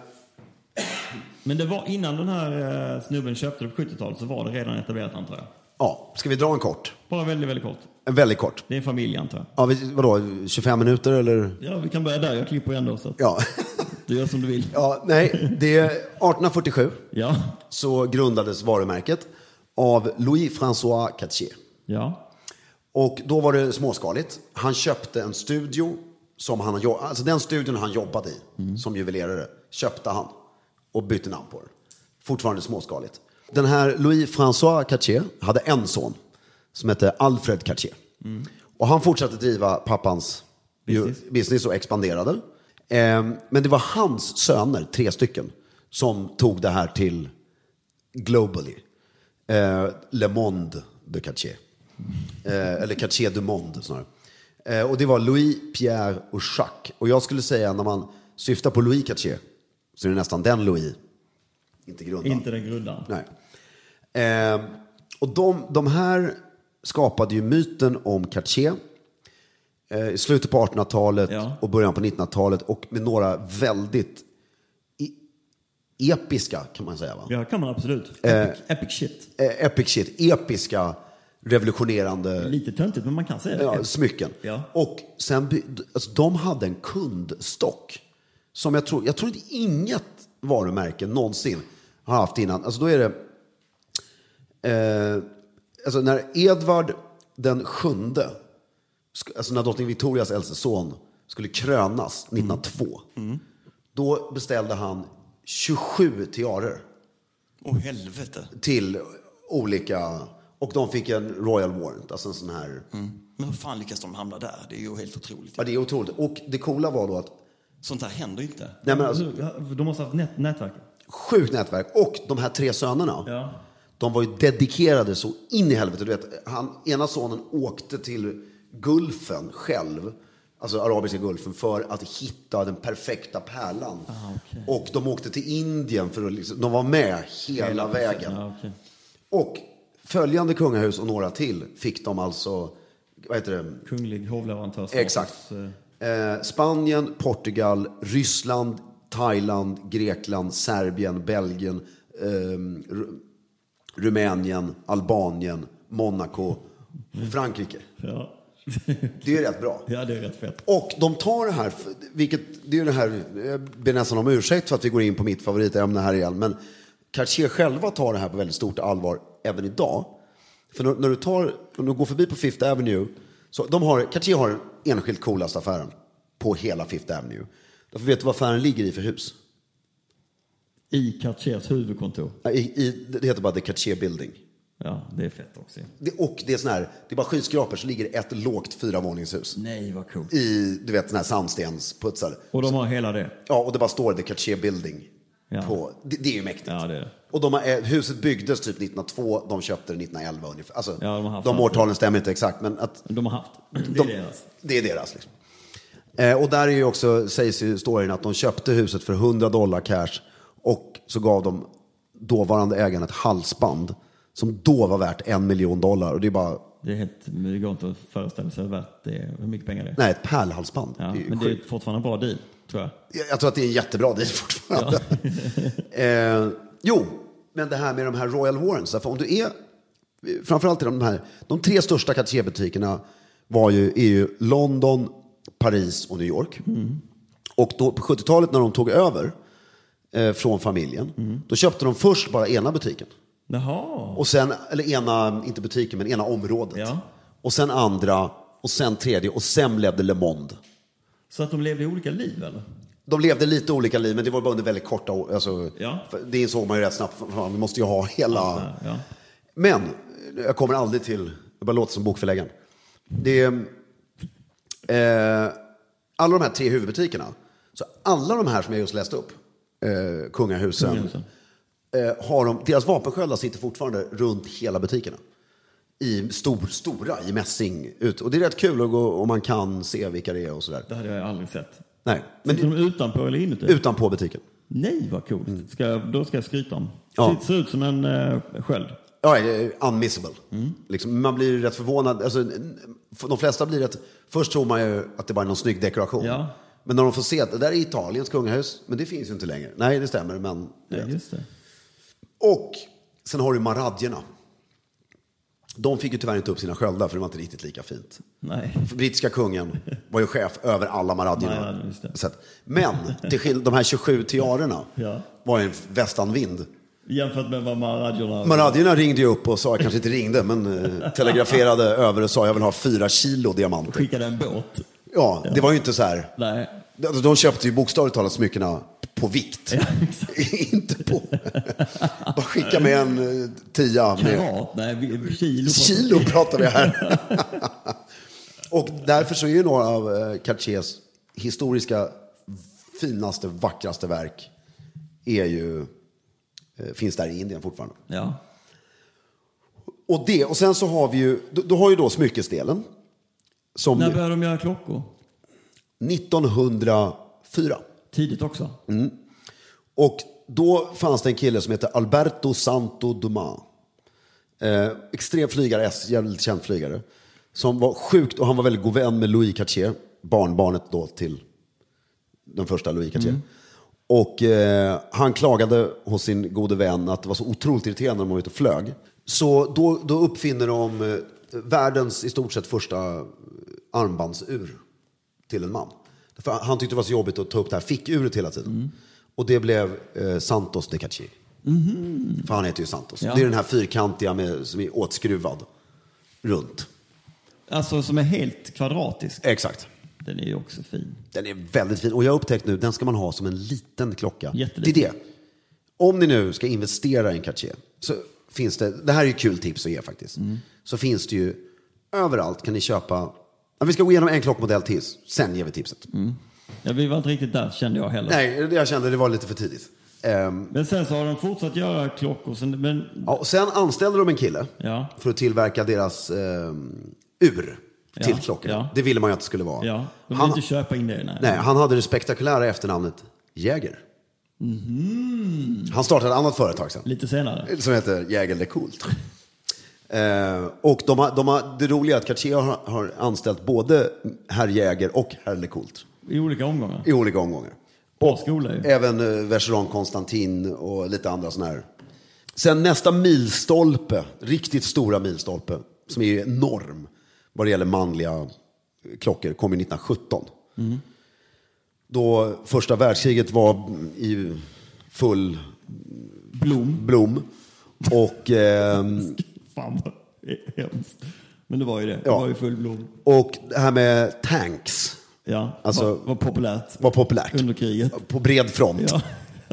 Men det var innan den här eh, snubben köpte det på sjuttiotalet så var det redan etablerat, antar jag. Ja, ska vi dra en kort? Bara väldigt, väldigt kort. En väldigt kort. Det är en familj, antar jag. Ja, vi, vadå, tjugofem minuter eller? Ja, vi kan börja där. Jag klipper ändå så att Ja. du gör som du vill. Ja, nej, det är arton fyrtiosju Ja. så grundades varumärket av Louis-François Cartier. Ja. Och då var det småskaligt. Han köpte en studio som han har, alltså den studion han jobbade i mm. som juvelerare köpte han och bytte namn på den. Fortfarande småskaligt. Den här Louis-François Cartier hade en son som hette Alfred Cartier. Mm. Och han fortsatte driva pappans business, business och expanderade. Eh, men det var hans söner, tre stycken, som tog det här till globally. Eh, Le Monde de Cartier. Eh, eller Cartier du Monde snarare. Eh, och det var Louis, Pierre och Jacques. Och jag skulle säga när man syftar på Louis Cartier så är det nästan den Louis. Inte grundan. Inte den grundan. Nej. Eh, och de, de här skapade ju myten om Cartier eh, i slutet på artonhundratalet ja. och början på nittonhundratalet och med några väldigt e- episka kan man säga va? Ja, kan man absolut. Epic, eh, epic shit. Eh, epic shit, episka revolutionerande lite töntigt men man kan säga det. Ja, smycken. Ja. Och sen alltså, de hade en kundstock som jag tror jag tror inte inget varumärke någonsin har haft innan. Alltså då är det eh, alltså när Edvard den sjunde, alltså när drottning Victorias äldste son skulle krönas nittonhundratvå, mm. Mm. då beställde han tjugosju tiarer. Åh helvete. Till olika, och de fick en Royal Warrant, alltså en sån här. Mm. Men hur fan lyckas de hamna där? Det är ju helt otroligt. Ja, det är otroligt. Och det coola var då att sånt här händer inte. Nej, men alltså, de måste ha haft nät- nätverk. Sjukt nätverk. Och de här tre sönerna, ja. de var ju dedikerade så in i helvete. Du vet, han, ena sonen åkte till Gulfen själv, alltså arabiska Gulfen, för att hitta den perfekta pärlan. Ah, okay. Och de åkte till Indien för att liksom, de var med hela, hela vägen. Ja, okay. Och följande kungahus och några till fick de alltså, vad heter det? Kunglig hovleverantör. Exakt. Eh, Spanien, Portugal, Ryssland, Thailand, Grekland, Serbien, Belgien, eh, R- Rumänien, Albanien, Monaco, Frankrike. Ja. Det är rätt bra. Ja, det är rätt fett. Och de tar det här, vilket, det är det här, jag ber nästan om ursäkt för att vi går in på mitt favoritämne här igen, men Cartier själva tar det här på väldigt stort allvar även idag. För när, när du tar, när du går förbi på Fifth Avenue, så de har, Cartier har den enskilt coolaste affären på hela Fifth Avenue. Därför vet du vad affären ligger i för hus? I Cartiers huvudkontor. I, i, det heter bara The Cartier Building. Ja, det är fett också. Det, och det är sån här, det är bara skyskrapor, så ligger ett lågt fyravåningshus. Nej, vad coolt. I, du vet, sån här sandstensputsar. Och de har hela det? Ja, och det bara står The Cartier Building. Ja. På, det, det är ju mäktigt. Ja, det är det. Och de har, huset byggdes typ nittonhundratvå, de köpte det nittonhundraelva ungefär. Alltså, ja, de har haft de årtalen stämmer inte exakt, men att de har haft. Det är de, deras. Det är deras liksom. eh, och där är ju också, sägs ju storyn att de köpte huset för hundra dollar cash och så gav de dåvarande ägaren ett halsband som då var värt en miljon dollar. Och det är bara... Det är helt, det går inte att föreställa sig värt det, hur mycket pengar det är. Nej, ett pärlhalsband. Ja, det är men det är fortfarande en bra deal, tror jag. Jag, jag tror att det är en jättebra deal fortfarande. Ja. eh, jo, men det här med de här Royal Warrants. För om du är, framförallt i de här, de tre största Cartier-butikerna var ju, är ju London, Paris och New York. Mm. Och då på sjuttiotalet när de tog över eh, från familjen, mm. då köpte de först bara ena butiken. Jaha. Och sen, eller ena, inte butiken, men ena området. Ja. Och sen andra, och sen tredje, och sen levde Le Monde. Så att de levde olika liv, eller? De levde lite olika liv, men det var bara under väldigt korta år. Alltså, ja. Det insåg man ju rätt snabbt. Vi måste ju ha hela... Ja, ja. Men, jag kommer aldrig till... Jag bara låter som bokförläggaren. Det är... Eh, alla de här tre huvudbutikerna. Så alla de här som jag just läste upp. Eh, kungahusen. kungahusen. Eh, har de, deras vapensköldar sitter fortfarande runt hela butikerna. I stor, stora, i mässing. Ut. Och det är rätt kul att gå, om man kan se vilka det är och sådär. Det hade jag aldrig sett. Nej. Men sitter de utanpå eller inuti? Utanpå butiken. Nej, vad coolt. Ska jag, då ska jag skryta om. Ja. Det ser ut som en uh, sköld. Ja, unmissable. Mm. Liksom, man blir rätt förvånad. Alltså, de flesta blir rätt... Först tror man ju att det bara är någon snygg dekoration. Ja. Men när de får se att det där är Italiens kungahus, men det finns ju inte längre. Nej, det stämmer, men... Ja, just det. Och sen har du maradjerna. De fick ju tyvärr inte upp sina sköldar, för det var inte riktigt lika fint. Nej. För brittiska kungen var ju chef över alla maradjerna. Nej, just det. Så att, men till skill- de här tjugosju tiarerna ja. var en västanvind. Jämfört med vad maradjerna... Maradjerna ringde ju upp och sa, kanske inte ringde, men eh, telegraferade över och sa jag vill ha fyra kilo diamanter. Skickade en båt. Ja, det var ju inte så här. Nej. De, de köpte ju bokstavligt talat smyckena på vikt. Ja, inte på... Bara skicka med en eh, tia. Med... Karat? Nej, kilo. Kilo pratar vi här. Och därför så är ju några av eh, Cartiers historiska finaste, vackraste verk är ju... finns där i Indien fortfarande. Ja. Och, det, och sen så har vi ju, då, då har ju då smyckesdelen. Som När började de göra klockor? nittonhundrafyra. Tidigt också. Mm. Och då fanns det en kille som heter Alberto Santo Dumas. Eh, extrem flygare, jävligt känd flygare. Som var sjukt, och han var väldigt god vän med Louis Cartier. Barnbarnet då till den första Louis Cartier. Mm. Och eh, han klagade hos sin gode vän att det var så otroligt irriterande när man var ute och flög. Så då, då uppfinner de eh, världens i stort sett första armbandsur till en man. För han tyckte det var så jobbigt att ta upp det här fickuret hela tiden. Mm. Och det blev eh, Santos de Cartier. Mm. För han heter ju Santos. Ja. Det är den här fyrkantiga med, som är åtskruvad runt. Alltså som är helt kvadratisk. Exakt. Den är ju också fin. Den är väldigt fin. Och jag har upptäckt nu, den ska man ha som en liten klocka. Jätteliten. Det är det. Om ni nu ska investera i en Cartier, så finns det, det här är ju kul tips att ge faktiskt. Mm. Så finns det ju, överallt kan ni köpa, vi ska gå igenom en klockmodell till, sen ger vi tipset. Mm. Ja, vi var inte riktigt där, kände jag heller. Nej, jag kände det var lite för tidigt. Um, men sen så har de fortsatt göra klockor. Sen, men... ja, och sen anställde de en kille ja. för att tillverka deras um, ur. Till ja, klockan. Ja. Det ville man ju att det skulle vara. Ja, de vill han, inte köpa in det. Nej. nej, han hade det spektakulära efternamnet Jäger. Mm. Han startade ett annat företag sen. Lite senare. Som heter Jäger Le Coult. eh, och de har, de har, det roliga är att Cartier har, har anställt både herr Jäger och herr Le Coult. I olika omgångar? I olika omgångar. Bra skola ju. Även eh, Vacheron Constantin och lite andra sådana här. Sen nästa milstolpe, riktigt stora milstolpe, som är ju enorm vad det gäller manliga klockor, kom i nittonhundrasjutton. Mm. Då första världskriget var i full blom. blom. Och... Eh, Fan vad hemskt. Men det var ju det. Det ja. var ju full blom. Och det här med tanks. Ja, alltså, var, var populärt. Var populärt. Under kriget. På bred front. Ja.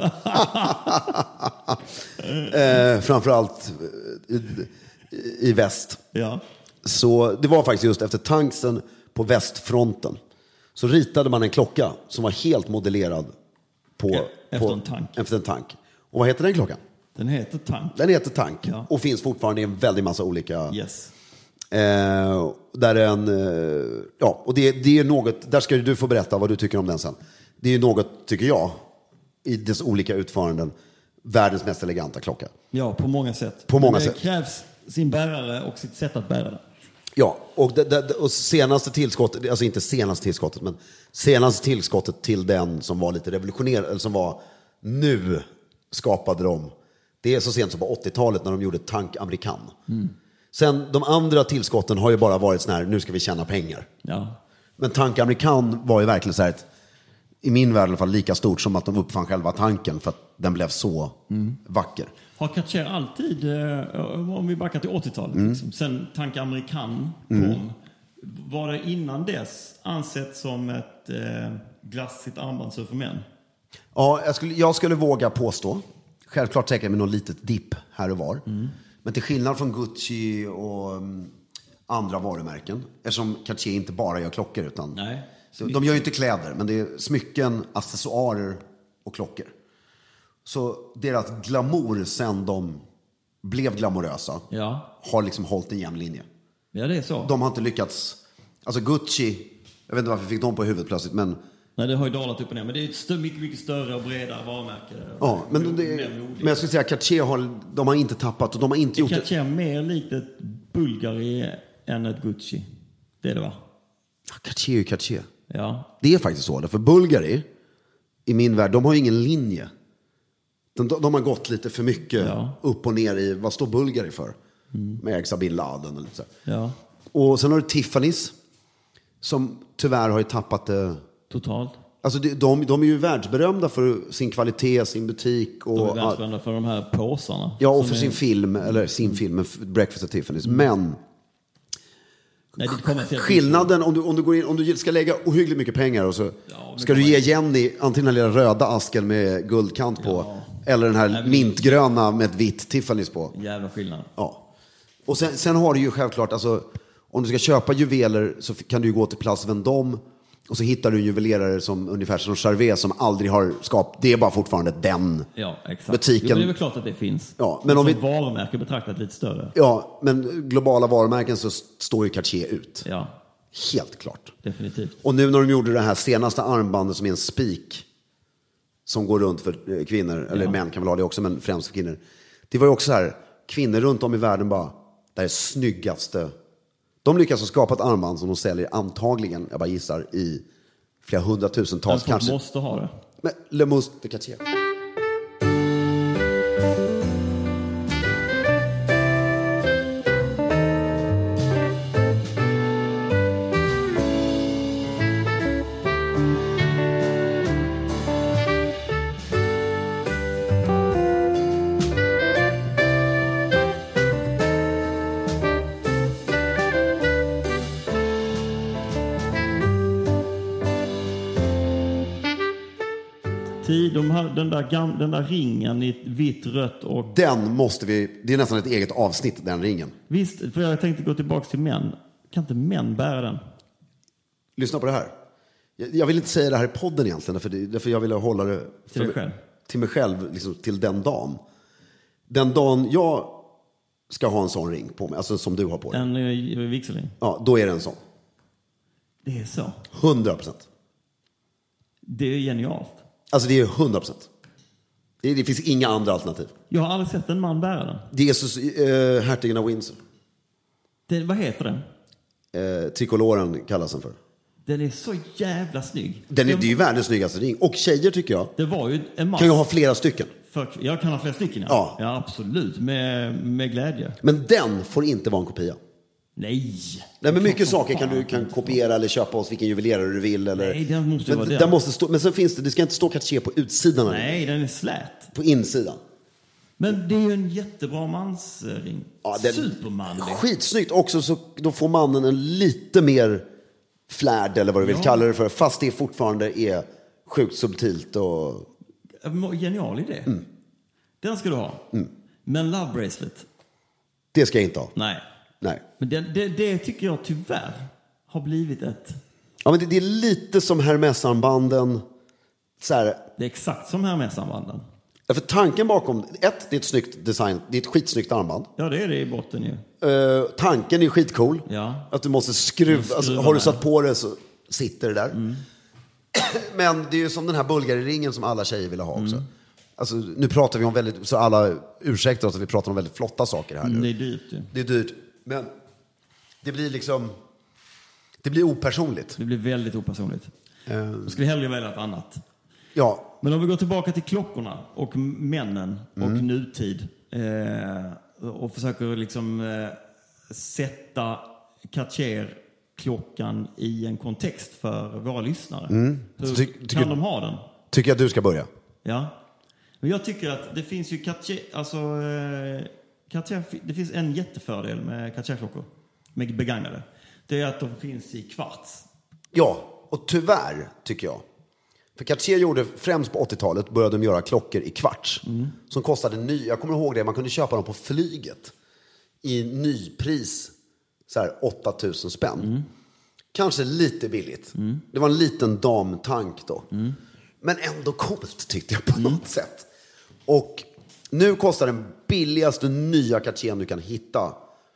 eh, framförallt i, i väst. Ja. Så det var faktiskt just efter tanksen på västfronten. Så ritade man en klocka som var helt modellerad på, ja, efter, på, en tank. efter en tank. Och vad heter den klockan? Den heter Tank. Den heter Tank. Ja. Och finns fortfarande i en väldigt massa olika... Yes. Eh, där en... Eh, ja, och det, det är något... Där ska du få berätta vad du tycker om den sen. Det är något, tycker jag, i dess olika utföranden, världens mest eleganta klocka. Ja, på många sätt. På många det sätt. krävs sin bärare och sitt sätt att bära den. Ja, och, det, det, och senaste tillskottet, alltså inte senaste tillskottet, men senaste tillskottet till den som var lite revolutionerande, eller som var nu skapade de. Det är så sent som på åttiotalet när de gjorde Tank American. Mm. Sen de andra tillskotten har ju bara varit sån här, nu ska vi tjäna pengar. Ja. Men Tank American var ju verkligen så här ett, i min värld i alla fall, lika stort som att de uppfann själva tanken för att den blev så mm. vacker. Har Cartier alltid, om vi backar till åttiotalet, mm. liksom, sen Tank American kom, mm. var det innan dess ansett som ett eh, glassigt armbandsur för män? Ja, jag skulle, jag skulle våga påstå. Självklart säkert med något litet dipp här och var. Mm. Men till skillnad från Gucci och um, andra varumärken, eftersom Cartier inte bara gör klockor, utan Nej, de gör ju inte kläder, men det är smycken, accessoarer och klockor. Så deras glamour sen de blev glamorösa ja. har liksom hållit en jämn linje. Ja, det är så. De har inte lyckats... Alltså Gucci, jag vet inte varför jag fick dem på huvudet plötsligt, men Nej, det har ju dalat upp och ner. Men det är ett stö- mycket, mycket större och bredare varumärke. Ja, men, det, men jag skulle säga att Cartier har, de har inte tappat och de har inte gjort det. Cartier är mer likt ett Bulgari än ett Gucci. Det är det, va? Cartier är Cartier. Ja. Det är faktiskt så. För Bulgari, i min värld, de har ju ingen linje. De, de har gått lite för mycket ja. upp och ner i, vad står Bulgari för? Mm. Med Exa Bin Laden och lite så. Ja. Och sen har du Tiffany's, som tyvärr har ju tappat det. Totalt. Alltså de, de, de är ju världsberömda för sin kvalitet, sin butik. Och, de är världsberömda för de här påsarna. Ja, och för är... sin film, eller sin film, Breakfast at Tiffany's. Mm. Men Nej, det kommer skillnaden, om du, om, du går in, om du ska lägga ohyggligt mycket pengar och så ja, ska du ge Jenny antingen den lilla röda asken med guldkant på ja. eller den här Nej, mintgröna med ett vitt Tiffany's på. Jävla skillnad. Ja. Och sen, sen har du ju självklart, alltså, om du ska köpa juveler så kan du ju gå till Place Vendôme och så hittar du en juvelerare som ungefär som Charvet som aldrig har skapat. Det är bara fortfarande den ja, exakt. butiken. Jo, det är väl klart att det finns. Ja, men om vi varumärke betraktat lite större. Ja, men globala varumärken så står ju Cartier ut. Ja. Helt klart. Definitivt. Och nu när de gjorde det här senaste armbandet som är en spik som går runt för kvinnor, eller ja. män kan väl ha det också, men främst för kvinnor. Det var ju också så här, kvinnor runt om i världen bara, det är snyggaste. De lyckas ha skapat armband som de säljer antagligen, jag bara gissar, i flera hundratusentals kanske. Måste ha det. Men Le Mousse de Cartier. De har, den, där, den där ringen i vitt, rött och... Den måste vi... Det är nästan ett eget avsnitt, den ringen. Visst, för jag tänkte gå tillbaka till män. Kan inte män bära den? Lyssna på det här. Jag, jag vill inte säga det här i podden egentligen, för, det, för jag vill hålla det... För, till dig själv? Till mig själv, liksom, till den dagen. Den dagen jag ska ha en sån ring på mig, alltså som du har på dig. En uh, vigselring? Ja, då är det en sån. Det är så? Hundra procent. Det är genialt. Alltså det är hundra procent. Det, det finns inga andra alternativ. Jag har aldrig sett en man bära den. Det är så, äh, hertigen av Windsor. Det, vad heter den? Äh, trikoloren kallas den för. Den är så jävla snygg. Den är, det är ju världens snyggaste ring. Och tjejer tycker jag. Det var ju en mass. Kan ju ha flera stycken. För, jag kan ha flera stycken, ja. Ja, ja absolut. Med, med glädje. Men den får inte vara en kopia. Nej. Nej, men mycket saker kan du kan kopiera eller köpa hos vilken juvelerare du vill. Eller... Nej, den måste men, vara den. den måste stå, men sen finns det, det ska inte stå Cartier på utsidan. Nej, eller? den är slät. På insidan. Men det är ju en jättebra mansring. Ja, den, supermanlig. Skitsnyggt också, så då får mannen en lite mer flärd eller vad du vill ja. kalla det för. Fast det fortfarande är sjukt subtilt och... Genial idé. Mm. Den ska du ha. Mm. Men Love Bracelet. Det ska jag inte ha. Nej. Nej. Men det, det, det tycker jag tyvärr har blivit ett... Ja, men det, det är lite som Hermes-armbanden. Så här. Det är exakt som Hermes-armbanden. Ja, för tanken bakom... Ett, det är ett snyggt design. Det är ett skitsnyggt armband. Ja, det är det i botten ju. Uh, tanken är skitcool. Ja. Att du måste skruva. Alltså, har du satt på det så sitter det där. Mm. Men det är ju som den här Bulgari-ringen som alla tjejer vill ha också. Mm. Alltså, nu pratar vi om väldigt... Så alla ursäktar oss att vi pratar om väldigt flotta saker här nu. Det är dyrt ju. Det är dyrt. Men det blir liksom... Det blir opersonligt. Det blir väldigt opersonligt. Um, Då ska vi hellre välja ett annat. Ja. Men om vi går tillbaka till klockorna och männen och mm. nutid. Eh, och försöker liksom eh, sätta Cartier-klockan i en kontext för våra lyssnare. Mm. Hur ty- kan tycker, de ha den? Tycker jag att du ska börja. Ja. Men jag tycker att det finns ju Cartier... Alltså... Eh, Cartier, det finns en jättefördel med Cartier-klockor. Med begagnade. Det är att de finns i kvarts. Ja, och tyvärr tycker jag. För Cartier gjorde främst på åttiotalet började de göra klockor i kvarts. Mm. Som kostade ny. Jag kommer ihåg det, man kunde köpa dem på flyget. I nypris. Så här åtta tusen spänn. Mm. Kanske lite billigt. Mm. Det var en liten damtank då. Mm. Men ändå coolt tyckte jag på mm. något sätt. Och nu kostar den billigaste nya Cartier du kan hitta.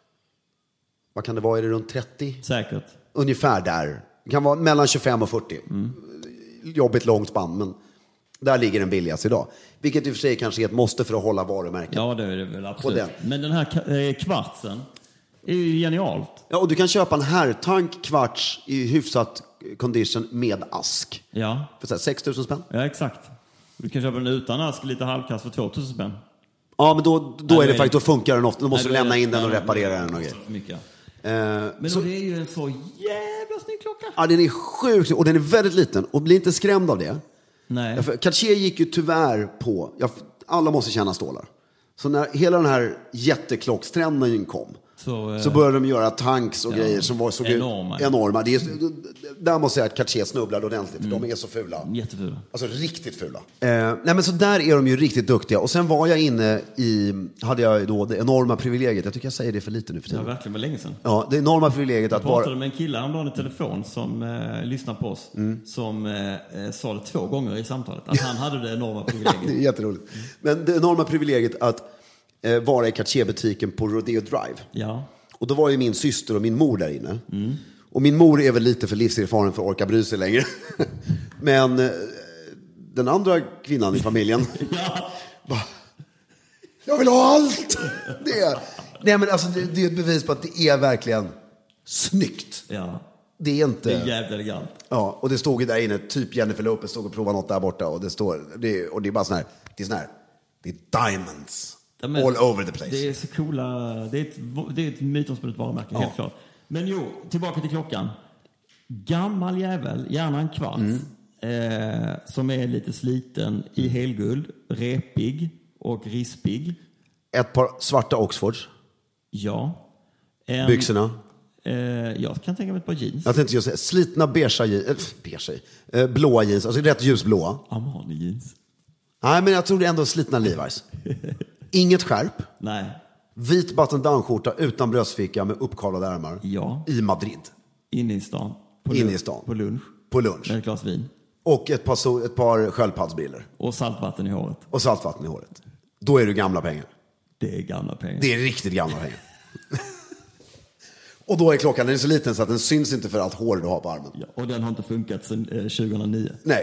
Vad kan det vara? Är det runt trettio? Säkert. Ungefär där. Det kan vara mellan tjugofem och fyrtio. Mm. jobbigt långt spann, men där ligger den billigast idag. Vilket i och för sig kanske är ett måste för att hålla varumärket. Ja, det är det väl absolut. Den. Men den här eh, kvartsen är ju genialt. Ja, och du kan köpa en herrtank kvarts i hyfsat condition med ask. Ja. För så här, sex tusen spänn. Ja, exakt. Du kan köpa den utan ask, lite halvkast för två tusen spänn. Ja, men då, då Nej, är det är... faktiskt, då funkar den ofta. Då måste Nej, du lämna är... in den och Nej, reparera nej, den och grejer. Mycket. Eh, men så... det är ju en så jävla snygg klocka. Ja, den är sjukt, och den är väldigt liten. Och bli inte skrämd av det. Nej. Ja, Cartier gick ju tyvärr på, ja, alla måste känna stålar. Så när hela den här jätteklockstrenden kom, så, eh, så började de göra tanks och ja, grejer som var så enorma. enorma. Det är, där måste jag säga att Cartier snubblade ordentligt, för mm. de är så fula. Jättefula. Alltså riktigt fula. Eh, nej men så där är de ju riktigt duktiga. Och sen var jag inne i, hade jag då det enorma privilegiet, jag tycker jag säger det för lite nu för tiden. Ja, verkligen, var länge sedan. Ja, det enorma privilegiet att vara... Jag pratade vara... med en kille häromdagen i telefon som eh, lyssnar på oss, mm. som eh, sa det två gånger i samtalet, att han hade det enorma privilegiet. Det är jätteroligt. Mm. Men det enorma privilegiet att eh, vara i Cartier-butiken på Rodeo Drive. Ja. Och då var ju min syster och min mor där inne. Mm. Och min mor är väl lite för livserfaren för att orka bry sig längre. Men eh, den andra kvinnan i familjen... ja. bara, jag vill ha allt! Det är, nej, men alltså, det, det är ett bevis på att det är verkligen snyggt. Ja. Det är inte... Det är jävligt elegant. Ja, och det stod ju där inne, typ Jennifer Lopez stod och provade något där borta. Och det står, det, och det är bara sån här, det är sån här, det är diamonds. Ja, men, all over the place. Det är så coola, det är ett, det är ett mytomspunnet varumärke, ja. Helt klart. Men jo, tillbaka till klockan. Gammal jävel, gärna en kvart. Mm. Eh, som är lite sliten i helguld, repig och rispig. Ett par svarta Oxfords. Ja. En, byxorna. Eh, jag kan tänka mig ett par jeans. Jag tänkte just säga, slitna beigea jeans, äh, beigea, eh, blåa jeans, alltså rätt ljusblåa. Armani jeans. Nej, men jag tror det ändå slitna Levi's. Inget skärp. Nej. Vit button-down-skjorta utan bröstficka med uppkavlade ärmar. Ja. I Madrid. Inne i stan. På Inne i stan. På lunch. På lunch. Med ett glas vin. Och ett par, so- ett par sköldpaddsbriller. Och saltvatten i håret. Och saltvatten i håret. Då är du gamla pengar. Det är gamla pengar. Det är riktigt gamla pengar. Och då är klockan, den är så liten så att den syns inte för allt hår du har på armen. Ja, och den har inte funkat sedan eh, tjugohundranio. Nej.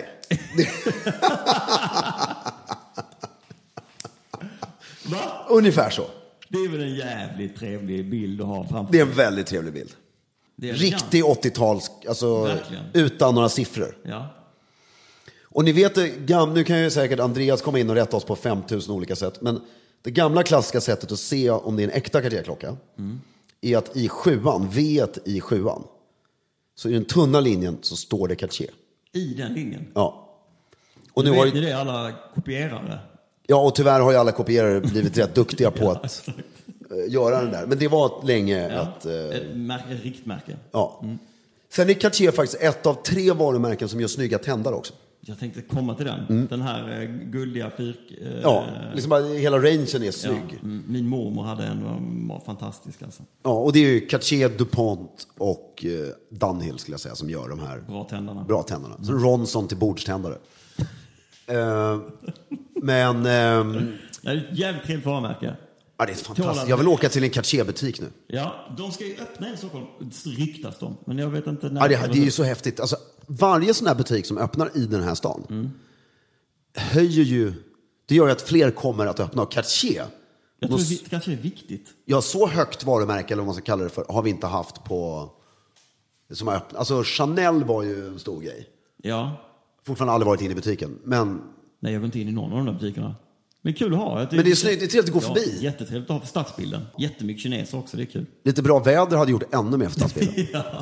Va? Ungefär så. Det är väl en jävligt trevlig bild att ha framför. Det är en väldigt trevlig bild. Riktig åttio-tals, alltså verkligen. Utan några siffror. Ja. Och ni vet, nu kan ju säkert Andreas komma in och rätta oss på femtusen olika sätt. Men det gamla klassiska sättet att se om det är en äkta Cartier-klocka mm. är att i sjuan, V i sjuan, så i den tunna linjen så står det Cartier. I den linjen? Ja. Och nu, nu vet har... ni det, alla kopierare? Ja, och tyvärr har ju alla kopierare blivit rätt duktiga på att göra den där. Men det var länge ja, att... Uh... ett, märke, ett riktmärke. Ja. Mm. Sen är Cartier faktiskt ett av tre varumärken som gör snygga tändare också. Jag tänkte komma till den. Mm. Den här uh, guldiga fyrk... Uh, ja, liksom bara, hela rangen är snygg. Ja, min mormor hade en, var fantastisk alltså. Ja, och det är ju Cartier, DuPont och uh, Dunhill skulle jag säga som gör de här... Bra tändarna. Bra tändarna. Mm. Så Ronson till bordständare. uh, men... Um... Det är ett jävligt trevligt varumärke. Ja, det är fantastiskt. Jag vill åka till en Cartier-butik nu. Ja, de ska ju öppna i Stockholm. Ryktas de. Men jag vet inte när. Ja, det, det är ju så häftigt. Alltså, varje sån här butik som öppnar i den här stan mm. höjer ju... Det gör ju att fler kommer att öppna. Och Cartier... Jag tror det kanske är viktigt. Ja, så högt varumärke, eller vad man ska kalla det för, har vi inte haft på... Som har öppnat. Alltså, Chanel var ju en stor grej. Ja. Fortfarande aldrig varit inne i butiken. Men... Nej, jag var inte inne i någon av de där butikerna. Men kul att ha. Det men det är, snyggt, det är trevligt att gå ja, förbi. Jättetrevligt att ha för stadsbilden. Jättemycket kineser också, det är kul. Lite bra väder hade gjort ännu mer för stadsbilden. ja.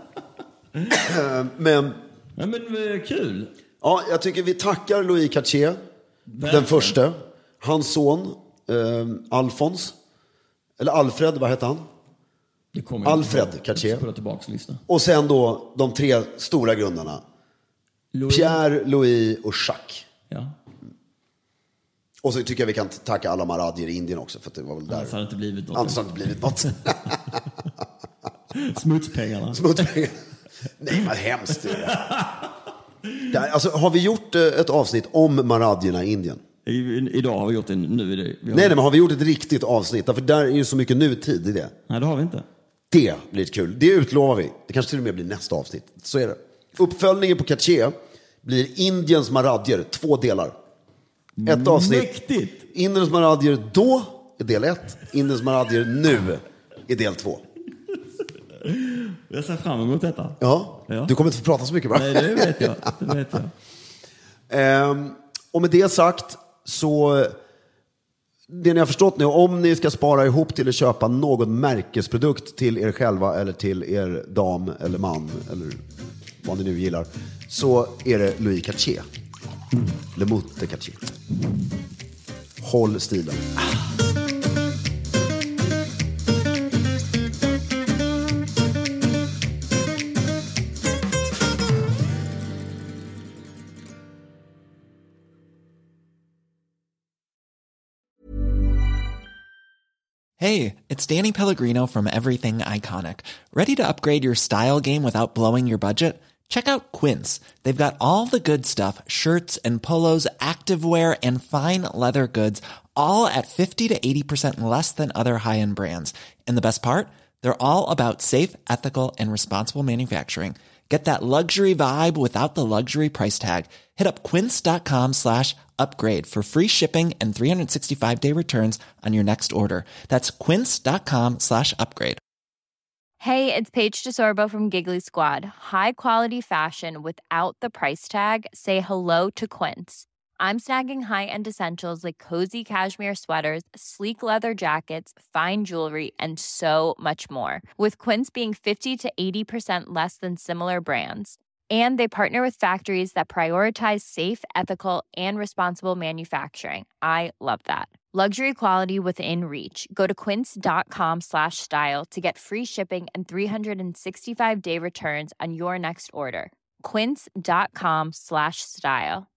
men... Ja, men kul. Ja, jag tycker vi tackar Louis Cartier. Verkligen. Den första. Hans son, eh, Alfons. Eller Alfred, vad heter han? Det kommer Alfred Cartier. Tillbaka, och sen då de tre stora grundarna. Louis. Pierre, Louis och Jacques. Ja. Och så tycker jag vi kan tacka alla maradjer i Indien också. För att det var väl där. Annars hade det inte blivit något. Annars hade det inte blivit något. Smutspengarna. Smutspengarna. Nej, vad hemskt det är. Där, alltså, har vi gjort ett avsnitt om maradjerna i Indien? I, idag har vi gjort det. Nu är det, nej, nej, men har vi gjort ett riktigt avsnitt? För där är ju så mycket nutid i det. Nej, det har vi inte. Det blir kul. Det utlovar vi. Det kanske till och med blir nästa avsnitt. Så är det. Uppföljningen på Cartier blir Indiens maradjer, två delar. Ett avsnitt. Mäktigt! Indiens maradjer då är del ett. Indiens maradjer nu är del två. Jag ser fram emot detta. Ja, Ja. Du kommer inte få prata så mycket bara. Nej, det vet jag. Det vet jag. Ehm, och med det sagt så... Det ni har förstått nu, om ni ska spara ihop till att köpa någon märkesprodukt till er själva eller till er dam eller man eller vad ni nu gillar, så är det Louis Cartier. Mm. Le Motte Cartier. Håll stilen. Hey, it's Danny Pellegrino from Everything Iconic. Ready to upgrade your style game without blowing your budget? Check out Quince. They've got all the good stuff, shirts and polos, activewear, and fine leather goods, all at fifty to eighty percent less than other high-end brands. And the best part? They're all about safe, ethical, and responsible manufacturing. Get that luxury vibe without the luxury price tag. Hit up quince.com slash upgrade for free shipping and three sixty-five day returns on your next order. That's quince.com slash upgrade. Hey, it's Paige DeSorbo from Giggly Squad. High quality fashion without the price tag. Say hello to Quince. I'm snagging high-end essentials like cozy cashmere sweaters, sleek leather jackets, fine jewelry, and so much more. With Quince being fifty to eighty percent less than similar brands. And they partner with factories that prioritize safe, ethical, and responsible manufacturing. I love that. Luxury quality within reach. Go to quince.com slash style to get free shipping and three sixty-five day returns on your next order. Quince.com slash style.